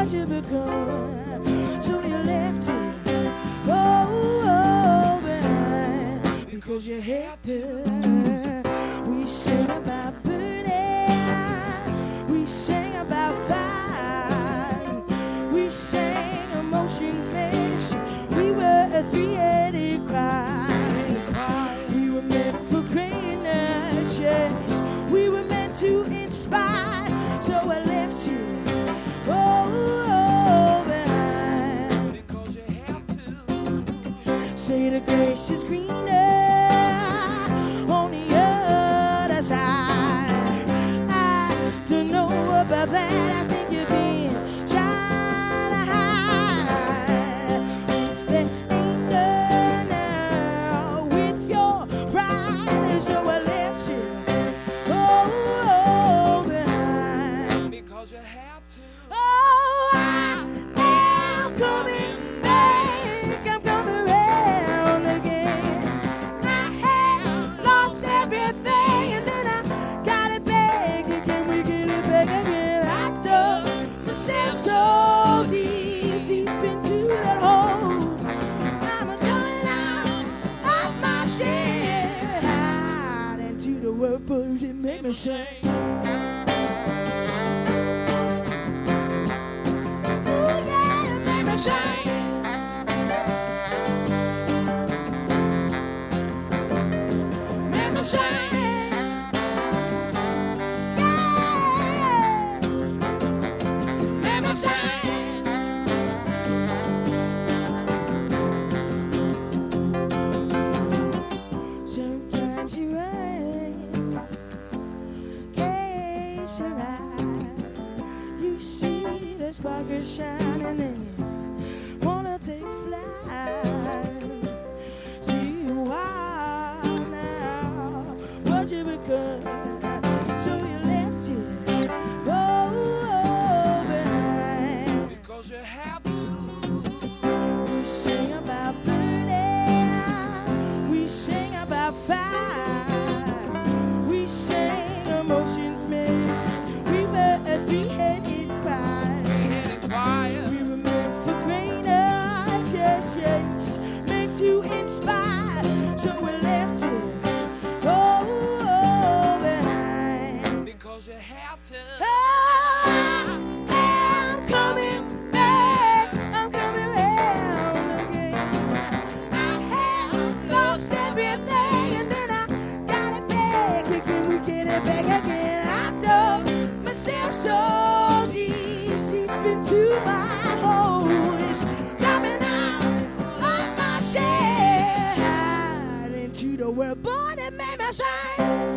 what you become. So you left it, oh, behind, because you had to. We sing about burning, we sing about fire, we sang emotions medicine. We were a three-headed cry. We were meant for greatness, yes. We were meant to inspire. So I left you, oh, behind, because you have to. Say the grass is greener on the other side. I don't know about that. I think you've been trying to hide that anger now with your pride. So I left you, oh, behind, because you have to. Oh, I am coming back. I'm coming around again. I had lost everything and then I got it back again. We get it back again. I dug myself so deep, deep into that hole. I'm coming out of my shell, out into the world, but it made me sing. Sometimes you rain, catch your eye. You see the sparkle shining and you wanna take flight. See why now, what you become. So you left you, oh, behind, because you have to. We sing about burning, we sing about fire, we sing emotions missing. We were a three-headed choir. We were meant for greatness, yes, yes, meant to inspire. So we left you, oh, behind, because you have to. I'm coming back, I'm coming round again. I have lost everything and then I got it back again. We get it back again. I dug myself so deep, deep into my hole. It's coming out of my shell, into the world, but it made me shine.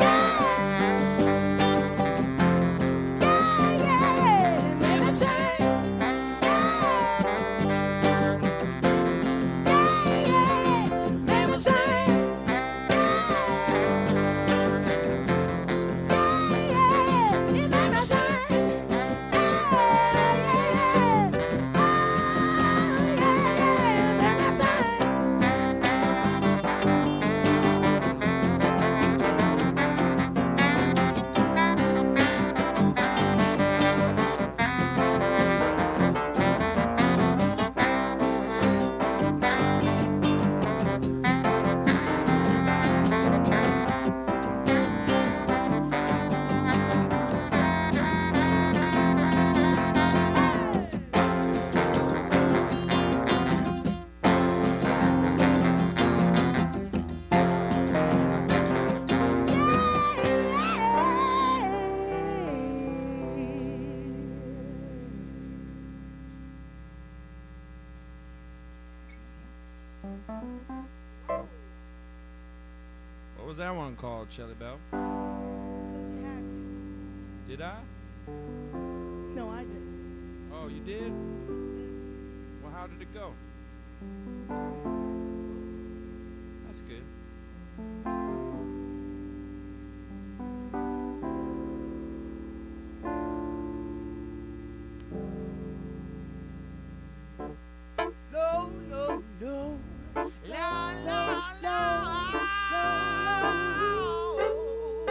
What was that one called, Shelly Bell? Did I? No, I didn't. Oh, you did? Well, how did it go? That's good. No, no, no. La, la, la.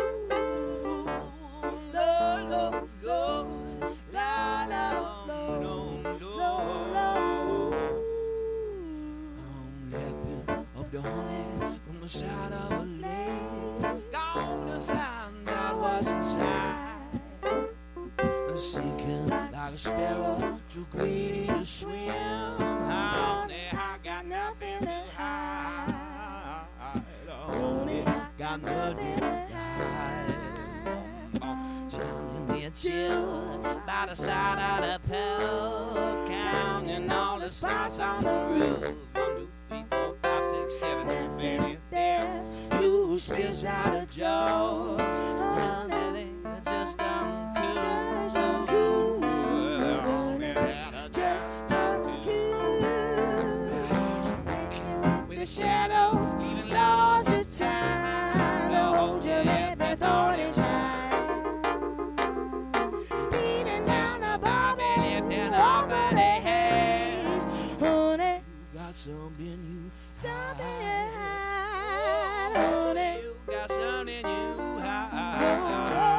No, no, no. La, la, no. like a sparrow, too greedy to swim. Honey, I got nothing to hide. Honey, got nothing to hide. Drowning in chill by the side of the pool, counting all the spots on the roof. 1, 2, 3, 4, 5, 6, 7, 8, 9, 10. You spills out of jokes. Honey, they just uncool. Just uncool. With a shadow, leaving lost of time to hold your every thought is right. Beating down the bar and lifting off the haze. Honey, you got something you hide. Honey, you got something you hide.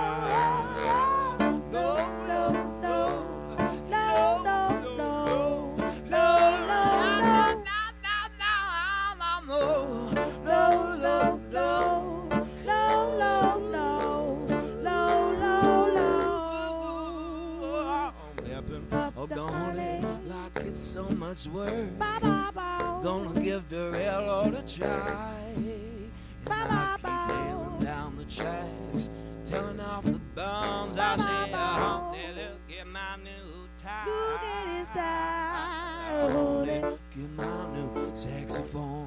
Like it's so much work. Gonna give the railroad a try. And I keep nailing down the tracks, telling off the bums. I say, honey, look at my new tie. Look at his tie. Honey, look at my new saxophone.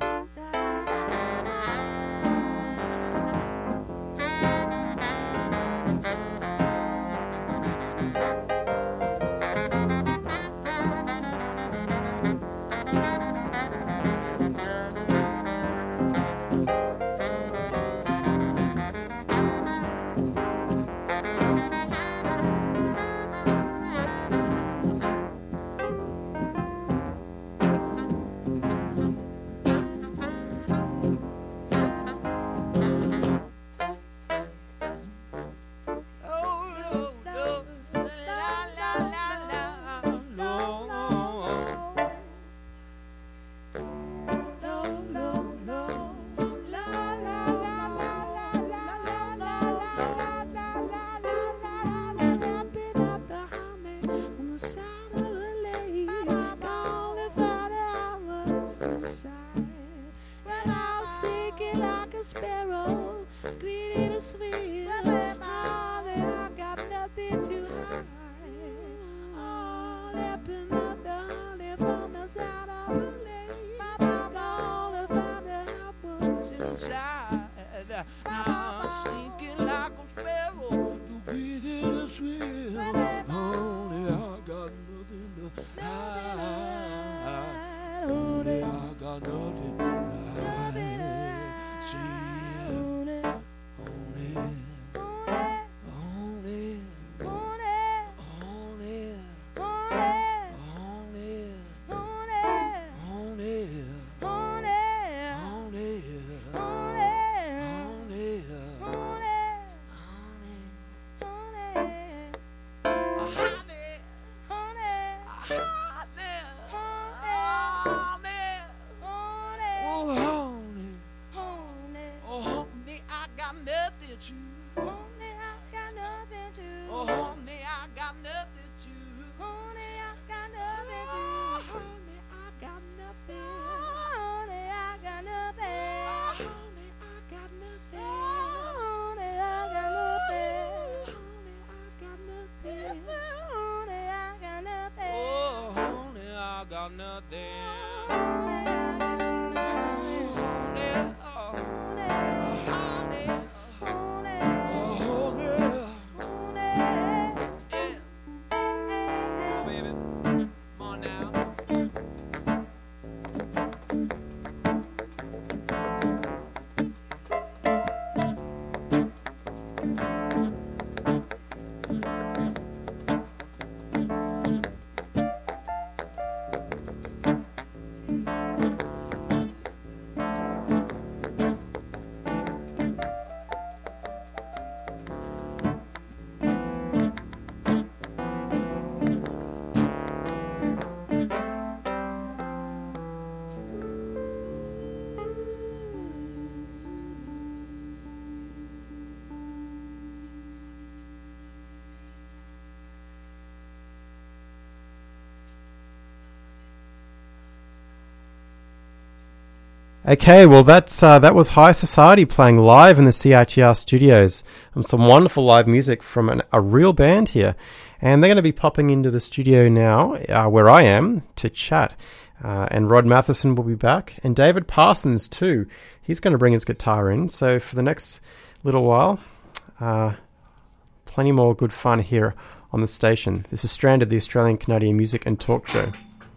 Okay, well that was High Society playing live in the CITR studios. Some wonderful live music from a real band here. And they're going to be popping into the studio now, where I am, to chat. And Rod Matheson will be back. And David Parsons too. He's going to bring his guitar in. So for the next little while, plenty more good fun here on the station. This is Stranded, the Australian Canadian Music and Talk Show.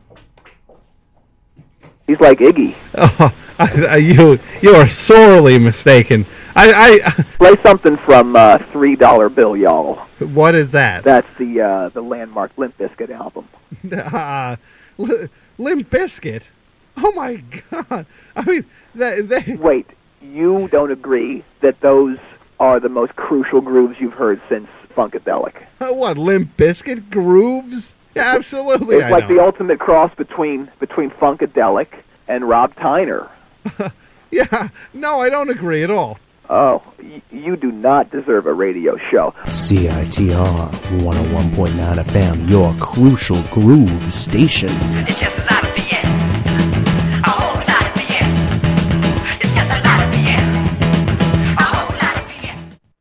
He's like Iggy. Oh, you are sorely mistaken. I Play something from $3 Bill, y'all. What is that? That's the landmark Limp Bizkit album. Limp Bizkit? Oh my God! I mean, they. Wait, you don't agree that those are the most crucial grooves you've heard since Funkadelic? What, Limp Bizkit grooves? Yeah, absolutely. It's like the ultimate cross between Funkadelic and Rob Tyner. Yeah, no, I don't agree at all. Oh, you do not deserve a radio show. CITR 101.9 FM, your crucial groove station. It's just a lot of BS. A whole lot of BS. It's just a lot of BS. A whole lot of BS.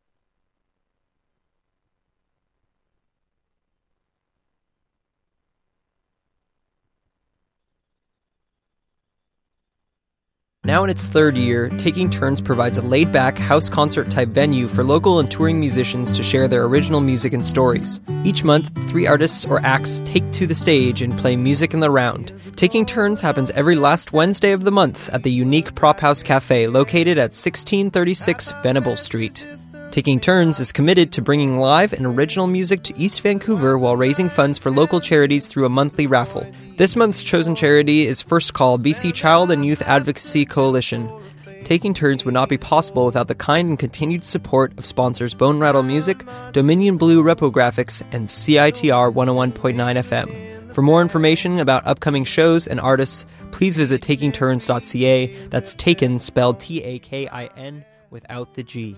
Now in its third year, Taking Turns provides a laid-back house concert-type venue for local and touring musicians to share their original music and stories. Each month, 3 artists or acts take to the stage and play music in the round. Taking Turns happens every last Wednesday of the month at the unique Prop House Cafe located at 1636 Venable Street. Taking Turns is committed to bringing live and original music to East Vancouver while raising funds for local charities through a monthly raffle. This month's chosen charity is First Call BC Child and Youth Advocacy Coalition. Taking Turns would not be possible without the kind and continued support of sponsors Bone Rattle Music, Dominion Blue Repographics, and CITR 101.9 FM. For more information about upcoming shows and artists, please visit takingturns.ca. That's Taken, spelled Takin, without the G.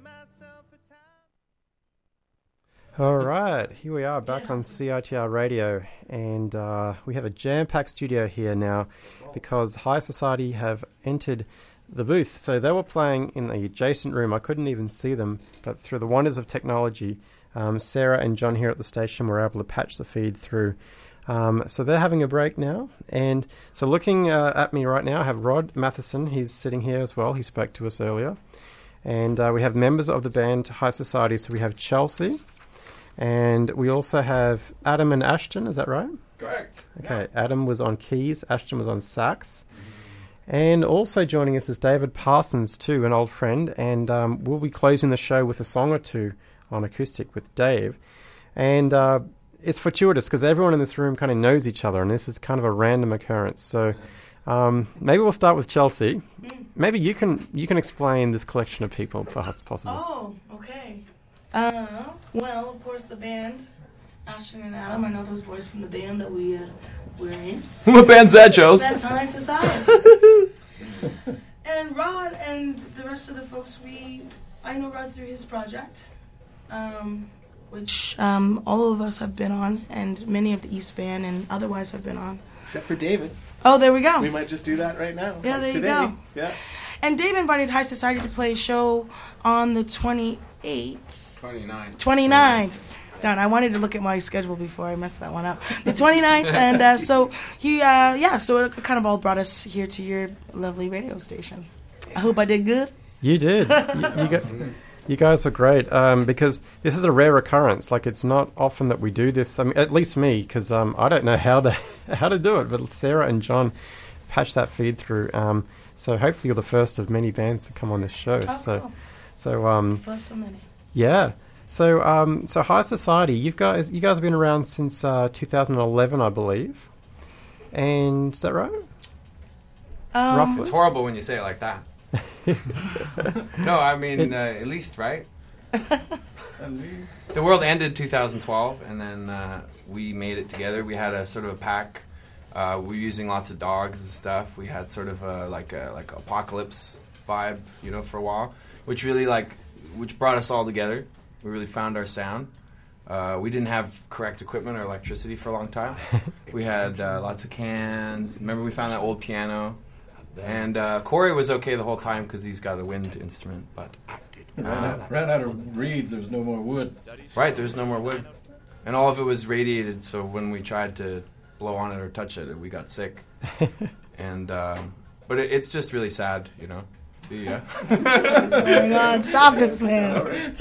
All right, here we are back on CITR Radio, and we have a jam-packed studio here now because High Society have entered the booth. So they were playing in the adjacent room. I couldn't even see them, but through the wonders of technology, Sarah and John here at the station were able to patch the feed through. So they're having a break now, and so looking at me right now, I have Rod Matheson. He's sitting here as well. He spoke to us earlier. And we have members of the band High Society. So we have Chelsea. And we also have Adam and Ashton, is that right? Correct. Okay, yeah. Adam was on keys, Ashton was on sax. And also joining us is David Parsons too, an old friend. And we'll be closing the show with a song or two on acoustic with Dave. And it's fortuitous because everyone in this room kind of knows each other, and this is kind of a random occurrence. So maybe we'll start with Chelsea. Maybe you can explain this collection of people for us, possible. Oh, okay. Well, of course, the band, Ashton and Adam, I know those boys from the band that we're in. What band's that, Joes? That's High Society. And Rod and the rest of the folks, I know Rod through his project, which all of us have been on, and many of the East Van and otherwise have been on. Except for David. Oh, there we go. We might just do that right now. Yeah, there today. you go. Yeah. And Dave invited High Society to play a show on the 28th. 29th. Darn, I wanted to look at my schedule before I messed that one up. The 29th, and so so it kind of all brought us here to your lovely radio station. I hope I did good. You did. You guys are great because this is a rare occurrence. Like, it's not often that we do this. I mean, at least me, because I don't know how to do it. But Sarah and John patched that feed through. So hopefully you're the first of many bands to come on this show. Oh, cool. First of many. Yeah. So High Society, you guys have been around since 2011, I believe. And is that right? Roughly. It's horrible when you say it like that. No, I mean, at least, right? The world ended 2012, and then we made it together. We had a sort of a pack. We were using lots of dogs and stuff. We had sort of like apocalypse vibe, for a while, which brought us all together. We really found our sound. We didn't have correct equipment or electricity for a long time. We had lots of cans. Remember, we found that old piano. And Corey was okay the whole time because he's got a wind instrument, but ran out of reeds. There was no more wood. Right, there's no more wood, and all of it was radiated. So when we tried to blow on it or touch it, we got sick. And but it's just really sad, you know. Yeah. Oh my God! Stop this, man.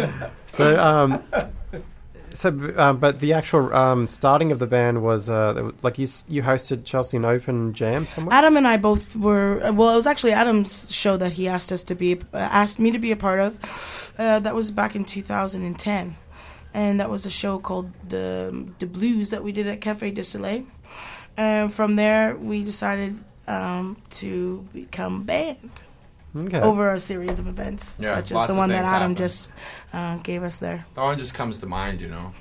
But the actual starting of the band was like you hosted Chelsea an open jam somewhere. Adam and I both were. Well, it was actually Adam's show that he asked me to be a part of. That was back in 2010, and that was a show called the Blues that we did at Café du Soleil. And from there, we decided to become band. Okay. Over a series of events, such as the one that Adam just gave us there. That one just comes to mind, you know.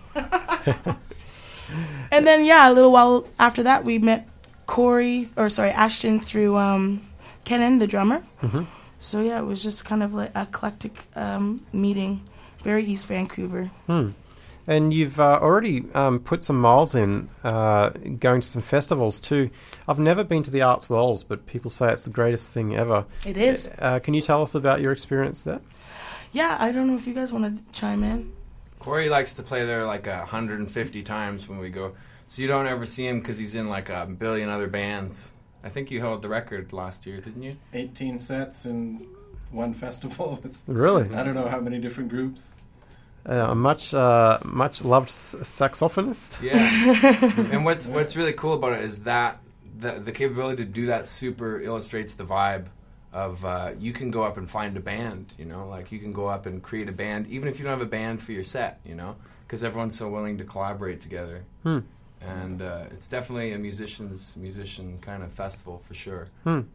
And then, a little while after that, we met Ashton through Kenan, the drummer. Mm-hmm. So, it was just kind of like eclectic meeting, very East Vancouver. And you've already put some miles in going to some festivals too. I've never been to the Arts Wells, but people say it's the greatest thing ever. It is. Can you tell us about your experience there? Yeah, I don't know if you guys want to chime in. Corey likes to play there like 150 times when we go. So you don't ever see him because he's in like a billion other bands. I think you held the record last year, didn't you? 18 sets in one festival. Really? I don't know how many different groups. A much loved saxophonist. Yeah. And what's really cool about it is that the capability to do that super illustrates the vibe of you can go up and find a band, you know, like you can go up and create a band even if you don't have a band for your set, you know, because everyone's so willing to collaborate together. And it's definitely a musician kind of festival for sure.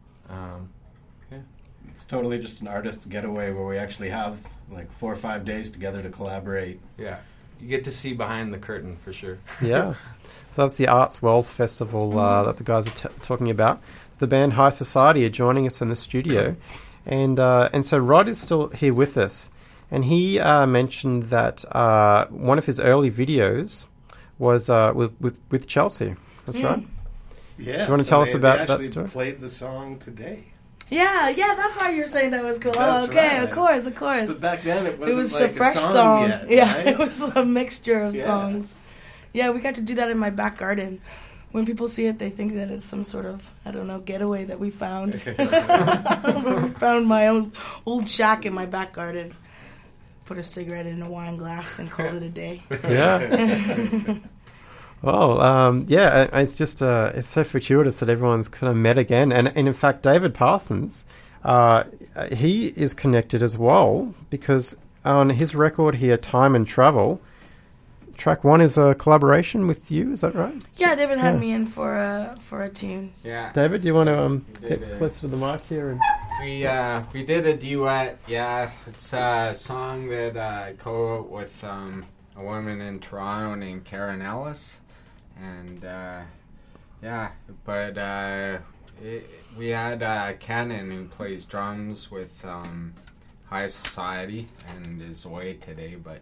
It's totally just an artist's getaway where we actually have like 4 or 5 days together to collaborate. Yeah, you get to see behind the curtain for sure. Yeah, so that's the Arts Wells Festival that the guys are talking about. The band High Society are joining us in the studio, and so Rod is still here with us, and he mentioned that one of his early videos was with Chelsea. That's right. Yeah. Do you want to tell us about that story? story? Played the song today. Yeah, that's why you're saying that was cool. That's okay, right. of course. But back then it wasn't was like a fresh a song yet, Yeah, right? it was a mixture of songs. Yeah, we got to do that in my back garden. When people see it, they think that it's some sort of, I don't know, getaway that we found. We found my old shack in my back garden. Put a cigarette in a wine glass and called it a day. Yeah. Well, it's just it's so fortuitous that everyone's kind of met again, and in fact, David Parsons, he is connected as well because on his record here, Time and Travel, track 1 is a collaboration with you. Is that right? Yeah, David had me in for a tune. Yeah. David, do you want to get close to the mic here? And we did a duet. Yeah, it's a song that I co-wrote with a woman in Toronto named Karen Ellis. And we had Kenan who plays drums with High Society and is away today, but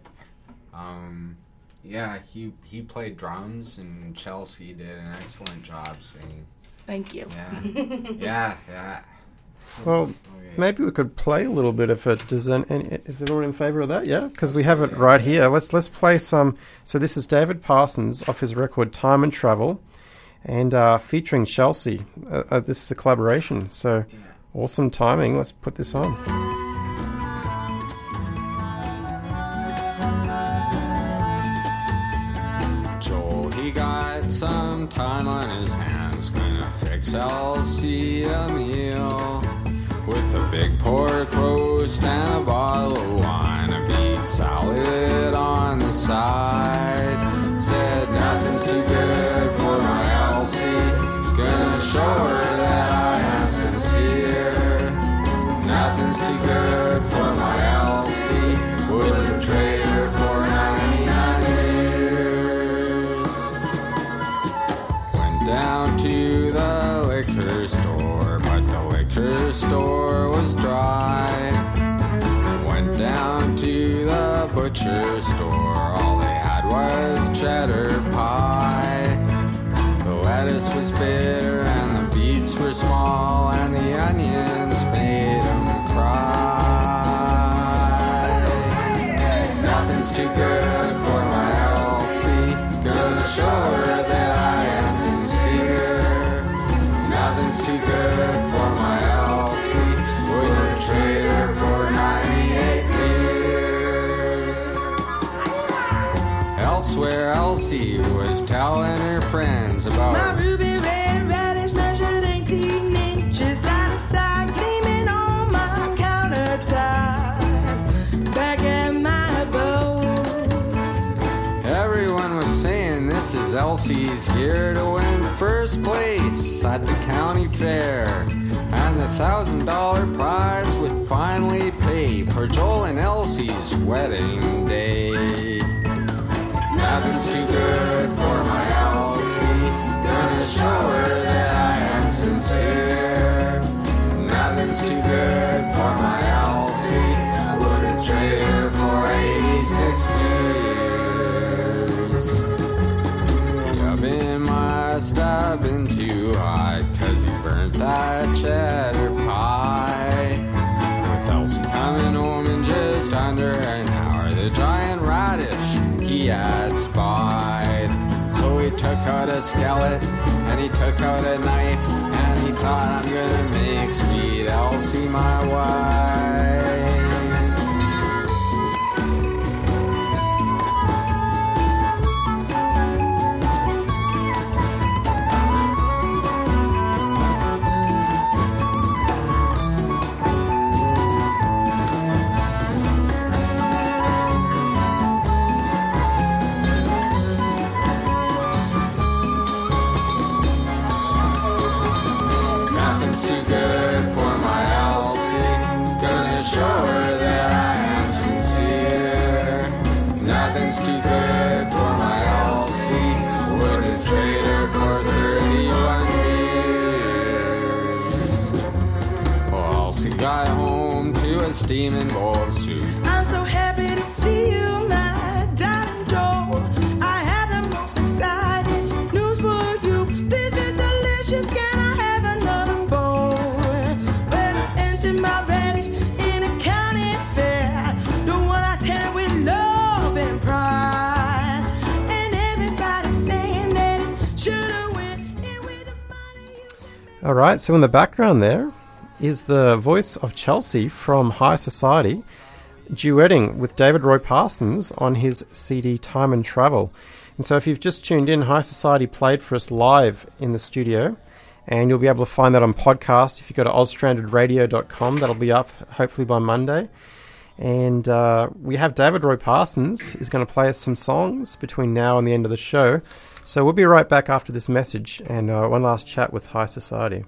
he played drums and Chelsea did an excellent job singing. Thank you. Yeah. Well, maybe we could play a little bit of it. Is everyone in favour of that? Yeah, because we have it right here. Let's play some. So this is David Parsons off his record Time and Travel, and featuring Chelsea. This is a collaboration. So awesome timing. Let's put this on. Joel, he got some time on his hands, gonna fix Elsie a meal. With a big pork roast and a bottle of wine, a beet salad on the side. Said nothing's too good for my Elsie, gonna show her that I am sincere. Nothing's too good for my Elsie, wouldn't trade her for 99 years. Went down to the liquor store, but the liquor store was dry. Went down to the butcher store, all they had was cheddar pie. The lettuce was bitter and the beets were small, and the plans about My ruby red radish measured 18 inches out of sight, gleaming on my countertop. Back at my boat. Everyone was saying this is Elsie's year to win first place at the county fair. And the $1,000 prize would finally pay for Joel and Elsie's wedding day. Nothing's too good for my Elsie. Gonna show her that I am sincere. Nothing's too good for my Elsie. Wouldn't trade her for 86 years. Yubbing must have been too high, 'cause you burnt that cheddar pie. With Elsie coming home in just under an hour, the giant radish he had spied. So he took out a skillet and he took out a knife, and he thought, I'm gonna make sweet Elsie my wife. Nothing's too good for my Elsie. Gonna show her that I am sincere. Nothing's too good for my Elsie. Wouldn't trade her for 31 years. Oh, Elsie got home to a steaming bowl of soup. I'm so happy to see you, my darling Joel. I have the most exciting news for you. This is delicious. Can I have another bowl? When I enter my radish in a county fair, the one I tell with love and pride. And everybody's saying that it's shoulda win. All right, so in the background there is the voice of Chelsea from High Society duetting with David Roy Parsons on his CD Time and Travel. And so if you've just tuned in, High Society played for us live in the studio, and you'll be able to find that on podcast if you go to ozstrandedradio.com. That'll be up hopefully by Monday. And we have David Roy Parsons is going to play us some songs between now and the end of the show. So we'll be right back after this message and one last chat with High Society.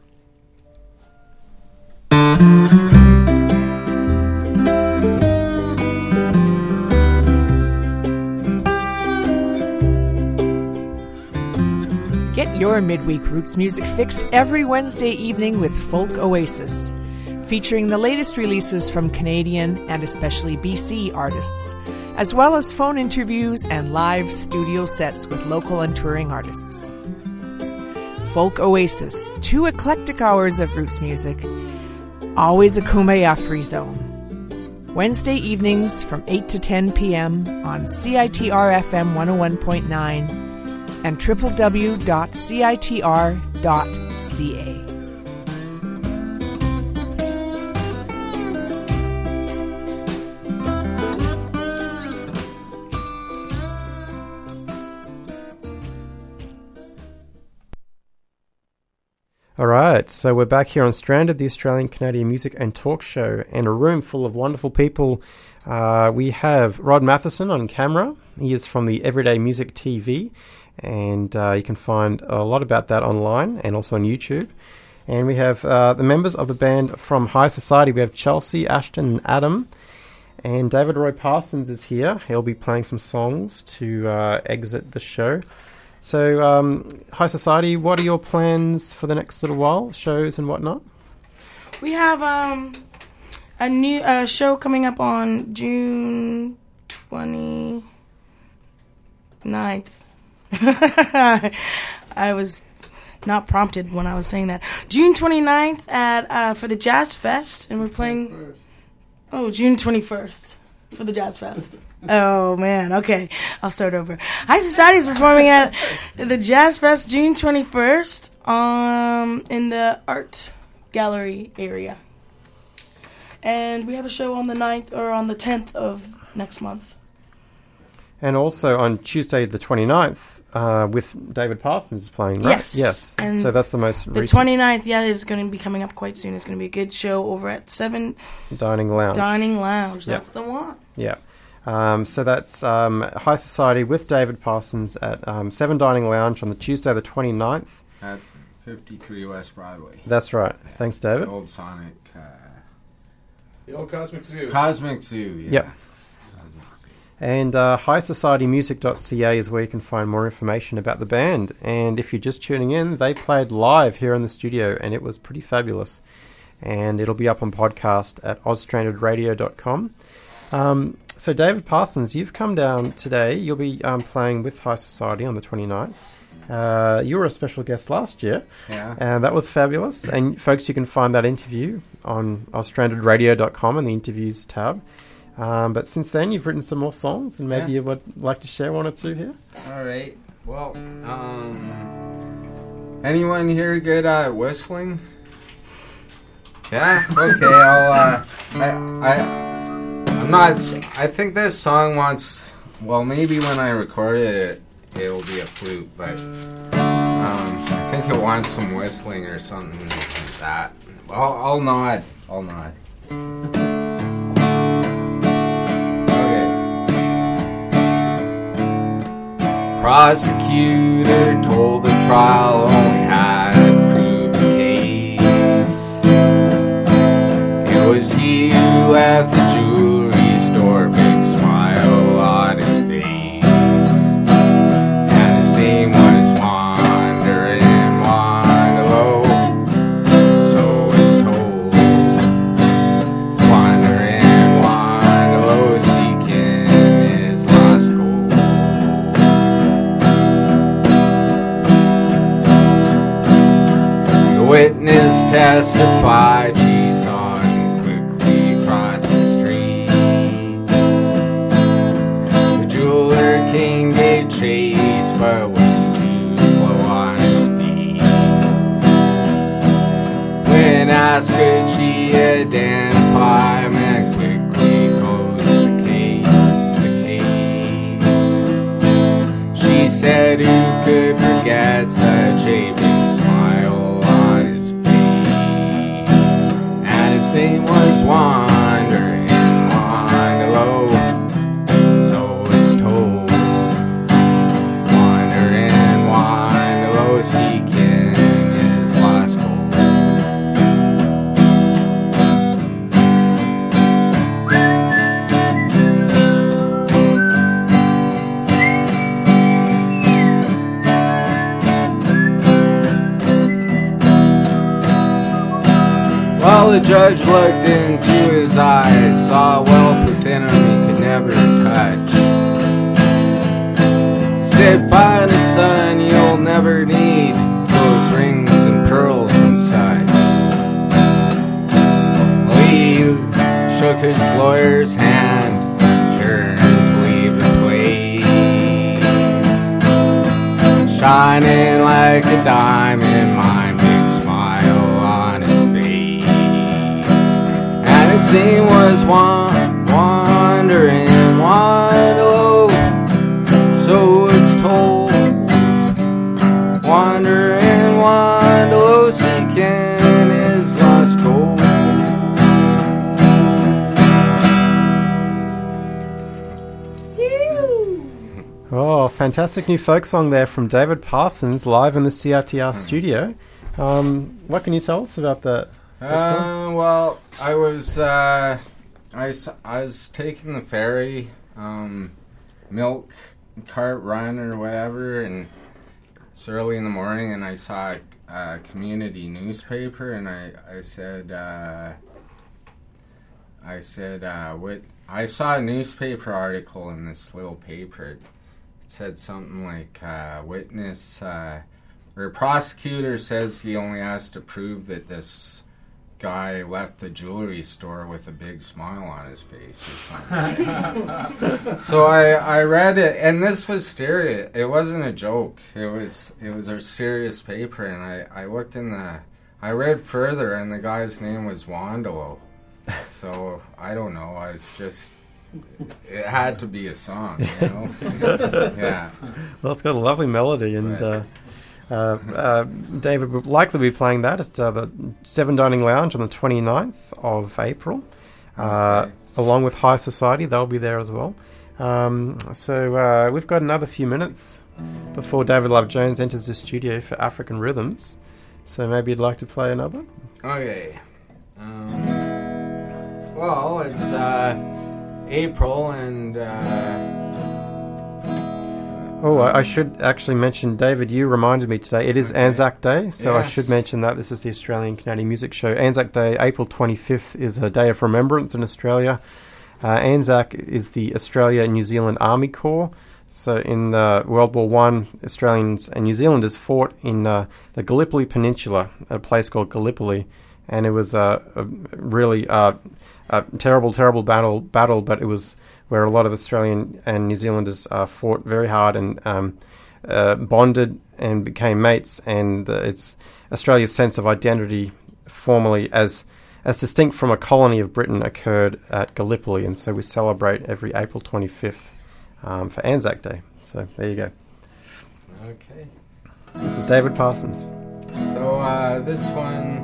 Get your midweek roots music fix every Wednesday evening with Folk Oasis, featuring the latest releases from Canadian and especially BC artists, as well as phone interviews and live studio sets with local and touring artists. Folk Oasis, 2 eclectic hours of roots music, always a Kumbaya free zone. Wednesday evenings from 8 to 10 p.m. on CITR FM 101.9 and www.citr.ca. All right, so we're back here on Stranded, the Australian Canadian Music and Talk Show, and a room full of wonderful people. We have Rod Matheson on camera. He is from the Everyday Music TV, and you can find a lot about that online and also on YouTube. And we have the members of the band from High Society. We have Chelsea, Ashton, and Adam. And David Roy Parsons is here. He'll be playing some songs to exit the show. So, High Society, what are your plans for the next little while, shows and whatnot? We have a new show coming up on June 29th. I was not prompted when I was saying that. June 29th at for the Jazz Fest, and we're playing... Oh, June 21st for the Jazz Fest. Oh, man. Okay. I'll start over. High Society is performing at the Jazz Fest June 21st in the Art Gallery area. And we have a show on the 9th or on the 10th of next month. And also on Tuesday the 29th, with David Parsons playing, right? Yes. And so that's the most the recent. 29th, is going to be coming up quite soon. It's going to be a good show over at 7 Dining Lounge. That's the one. Yeah. So that's High Society with David Parsons at 7 Dining Lounge on the Tuesday the 29th. At 53 West Broadway. That's right. Thanks, David. The old Sonic. The old Cosmic Zoo. Cosmic Zoo, yeah. Yep. And highsocietymusic.ca is where you can find more information about the band. And if you're just tuning in, they played live here in the studio, and it was pretty fabulous. And it'll be up on podcast at ozstrandedradio.com. So David Parsons, you've come down today. You'll be playing with High Society on the 29th. You were a special guest last year. Yeah. And that was fabulous. And folks, you can find that interview on ozstrandedradio.com in the interviews tab. But since then, you've written some more songs, and maybe you would like to share one or two here? All right. Well, anyone here good at whistling? Yeah? Okay, I'm not... I think this song wants... Well, maybe when I recorded it, it'll be a flute, but I think it wants some whistling or something like that. I'll nod. Prosecutor told the trial only had to prove the case. It was he who left the jewelry store, big smile on his face, and his name was Wandering Wandalow, so it's told. Wandering Wandalow, seeking his lost gold. Witness testified she saw him quickly cross the street. The jeweler king gave chase but was too slow on his feet. When asked could she identify him and quickly closed the case. She said who could forget such a big smile. His name was Wandering Wandalow, so it's told. Wandering Wandalow, seeking his lost gold. Well, the judge looked into his eyes, saw wealth within him he could never touch. Said, "Find it, son, you'll never need those rings and pearls and such." He shook his lawyer's hand, turned to leave the place, shining like a diamond mine, big smile on his face. And his name was Wandering Wandalow, so it's told. Wandering Wandalow, seeking his lost gold. Oh, fantastic new folk song there from David Parsons live in the CITR studio. What can you tell us about that? Well, I was taking the ferry, milk cart run or whatever, and it's early in the morning, and I saw a community newspaper, and I saw a newspaper article in this little paper. It said something like, witness, or prosecutor says he only has to prove that this guy left the jewelry store with a big smile on his face or something. So I read it, and this was serious. It wasn't a joke. It was a serious paper, and I looked I read further, and the guy's name was Wandalow. So I don't know. I was just it had to be a song, you know? Yeah. Well, it's got a lovely melody, and David will likely be playing that at the Seven Dining Lounge on the 29th of April, along with High Society. They'll be there as well. So we've got another few minutes before David Love Jones enters the studio for African Rhythms. So maybe you'd like to play another? Okay. Well, it's April, and I should actually mention, David, you reminded me today, it is Anzac Day, so I should mention that. This is the Australian Canadian Music Show. Anzac Day, April 25th, is a day of remembrance in Australia. Anzac is the Australia and New Zealand Army Corps. So in World War I, Australians and New Zealanders fought in the Gallipoli Peninsula, at a place called Gallipoli, and it was a really terrible battle, but it was where a lot of Australian and New Zealanders fought very hard and bonded and became mates, and it's Australia's sense of identity formally as distinct from a colony of Britain occurred at Gallipoli, and so we celebrate every April 25th for Anzac Day. So there you go. Okay. This is David Parsons. So this one,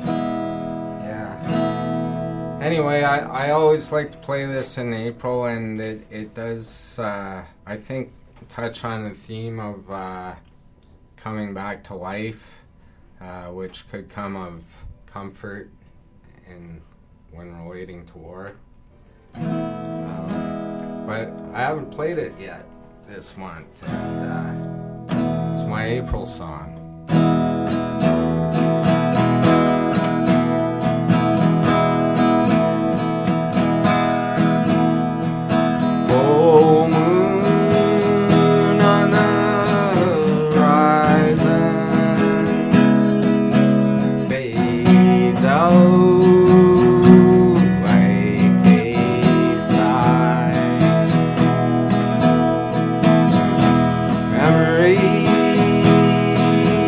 Anyway, I always like to play this in April, and it does, I think, touch on the theme of coming back to life, which could come of comfort when relating to war. But I haven't played it yet this month, and it's my April song. Full moon on the horizon fades out. Memories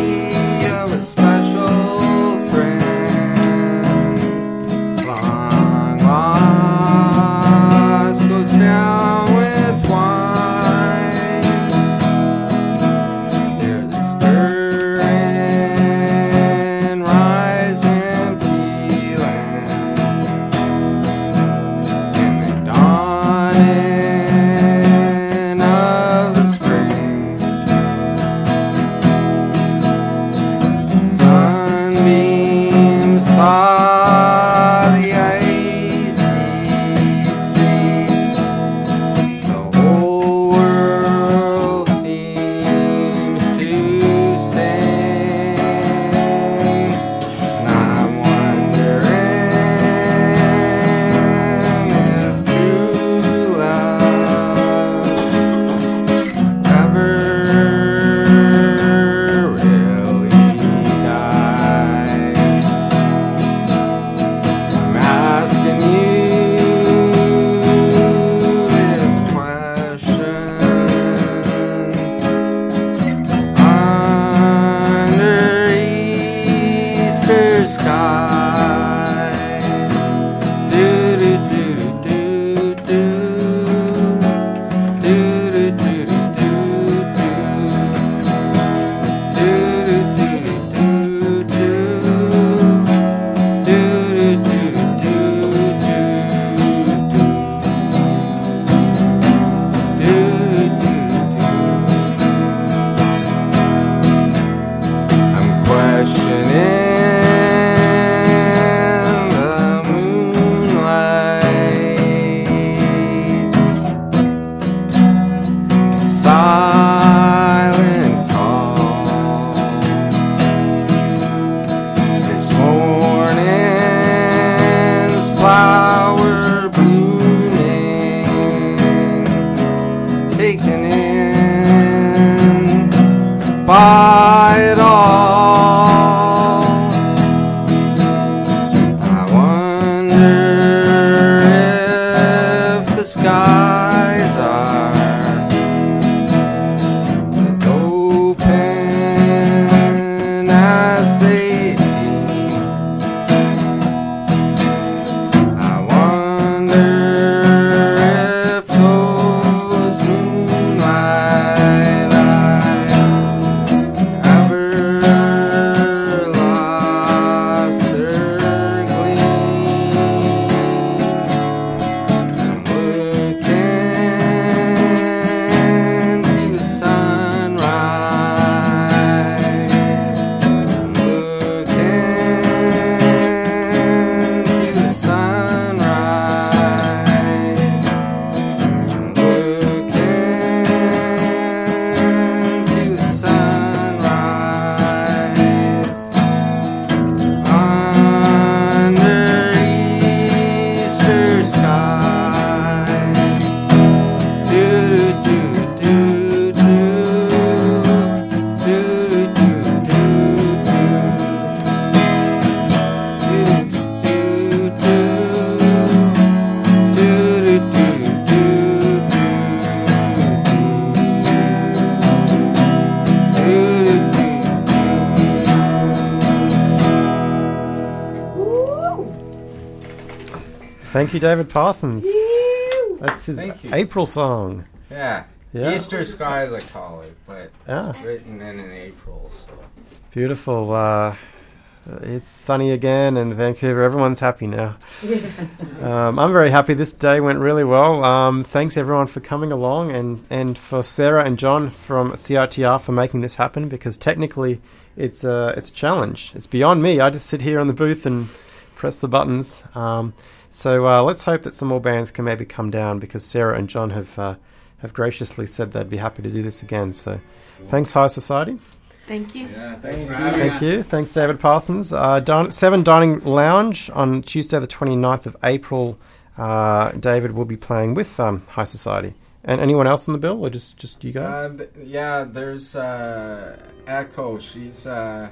Thank you, David Parsons. That's his Thank you. April song. Yeah. Yeah. Easter Skies, I call it, but Ah. it's written in April, so. Beautiful. It's sunny again in Vancouver. Everyone's happy now. Yes. I'm very happy. This day went really well. Thanks everyone for coming along, and for Sarah and John from CITR for making this happen, because technically it's a challenge. It's beyond me. I just sit here in the booth and press the buttons. So let's hope that some more bands can maybe come down, because Sarah and John have graciously said they'd be happy to do this again. So thanks, High Society. Thank you. Yeah, thanks for having us. Thank you. Thanks, David Parsons. 7 Dining Lounge on Tuesday the 29th of April. David will be playing with High Society. And anyone else on the bill, or just you guys? There's Echo. She's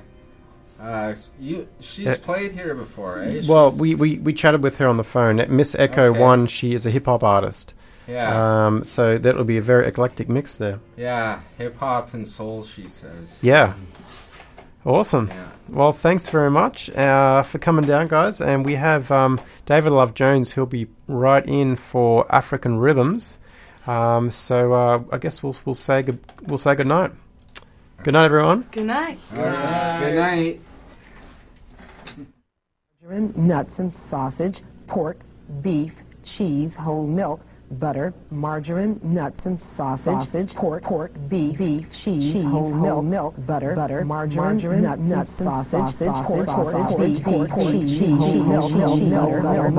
played here before, eh? Well, we chatted with her on the phone. Miss Echo Okay. 1, she is a hip-hop artist. Yeah. So that'll be a very eclectic mix there. Yeah, hip-hop and soul, she says. Yeah. Awesome. Yeah. Well, thanks very much for coming down, guys. And we have David Love Jones, who'll be right in for African Rhythms. So I guess we'll say good night. Good night, everyone. Good night. All right. Good night. Margarine, nuts and sausage, pork, beef, cheese, whole milk, butter, margarine, nuts and sausage, pork, beef, cheese, whole milk, butter, margarine, nuts and sausage, pork, beef, cheese, whole milk, butter,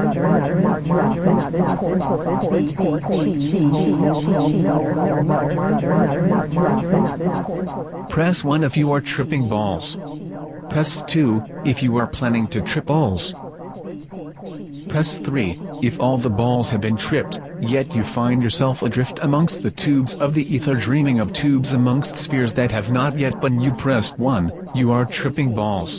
Press 1 if you are tripping balls. Press 2 if you are planning to trip balls. Press 3 if all the balls have been tripped, yet you find yourself adrift amongst the tubes of the ether, dreaming of tubes amongst spheres that have not yet been. You pressed 1, you are tripping balls.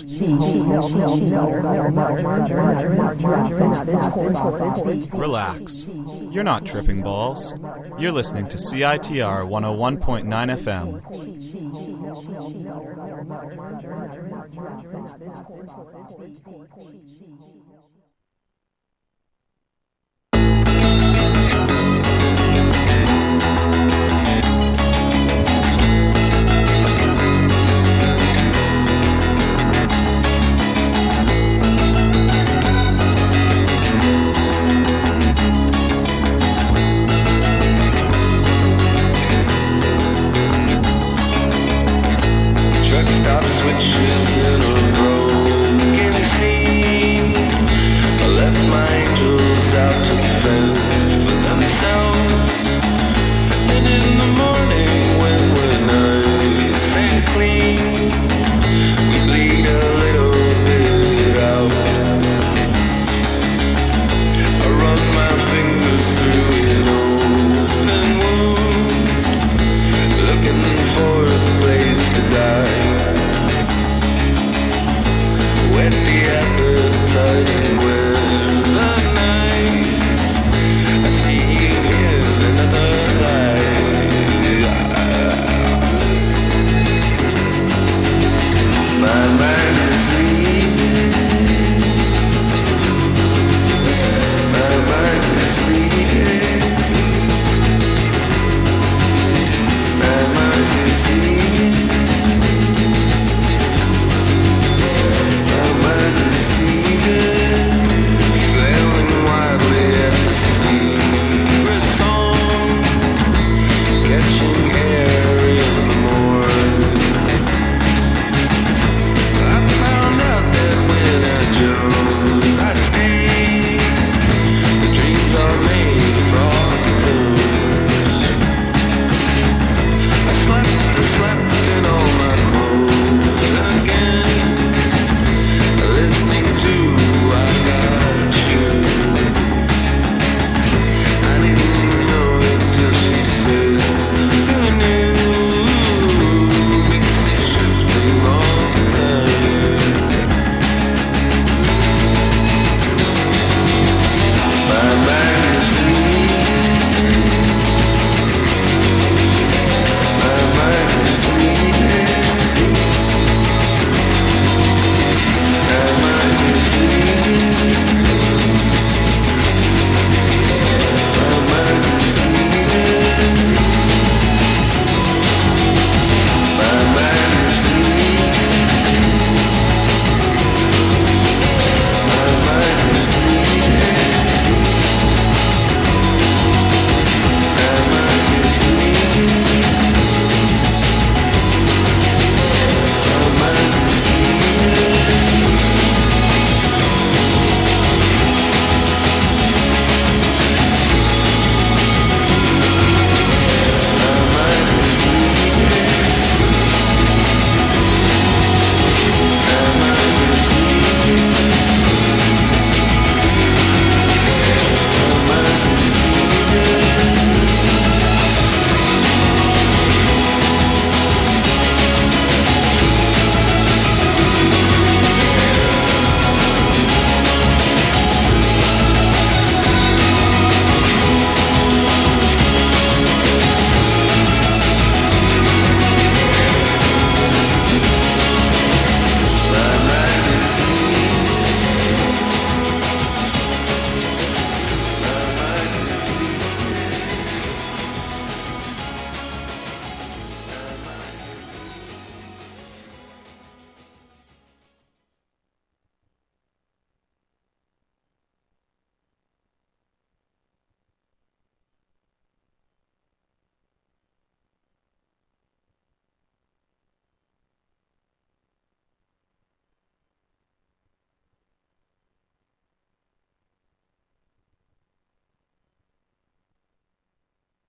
Relax. You're not tripping balls. You're listening to CITR 101.9 FM. Truck stop switches in a broken scene. I left my angels out to fend for themselves. And in the morning when we're nice and clean, we bleed a little bit out. I run my fingers through an open wound, looking for a place to die. Whet the appetite and wear the knife. I see you in another life. My mind is leaving. My mind is leaving.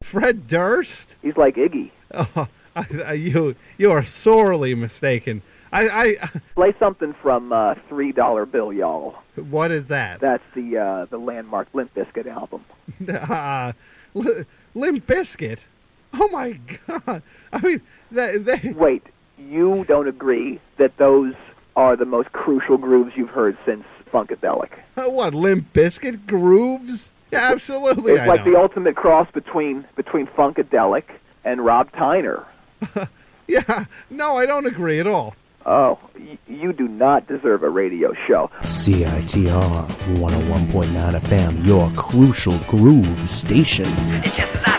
Fred Durst? He's like Iggy. Oh, you are sorely mistaken. I Play something from $3 Bill, y'all. What is that? That's the landmark Limp Bizkit album. Limp Bizkit? Oh my God! I mean, they. Wait, you don't agree that those are the most crucial grooves you've heard since Funkadelic? What, Limp Bizkit grooves? Yeah, absolutely. It's like the ultimate cross between Funkadelic and Rob Tyner. Yeah, no, I don't agree at all. Oh, you do not deserve a radio show. CITR 101.9 FM, your crucial groove station. It's just a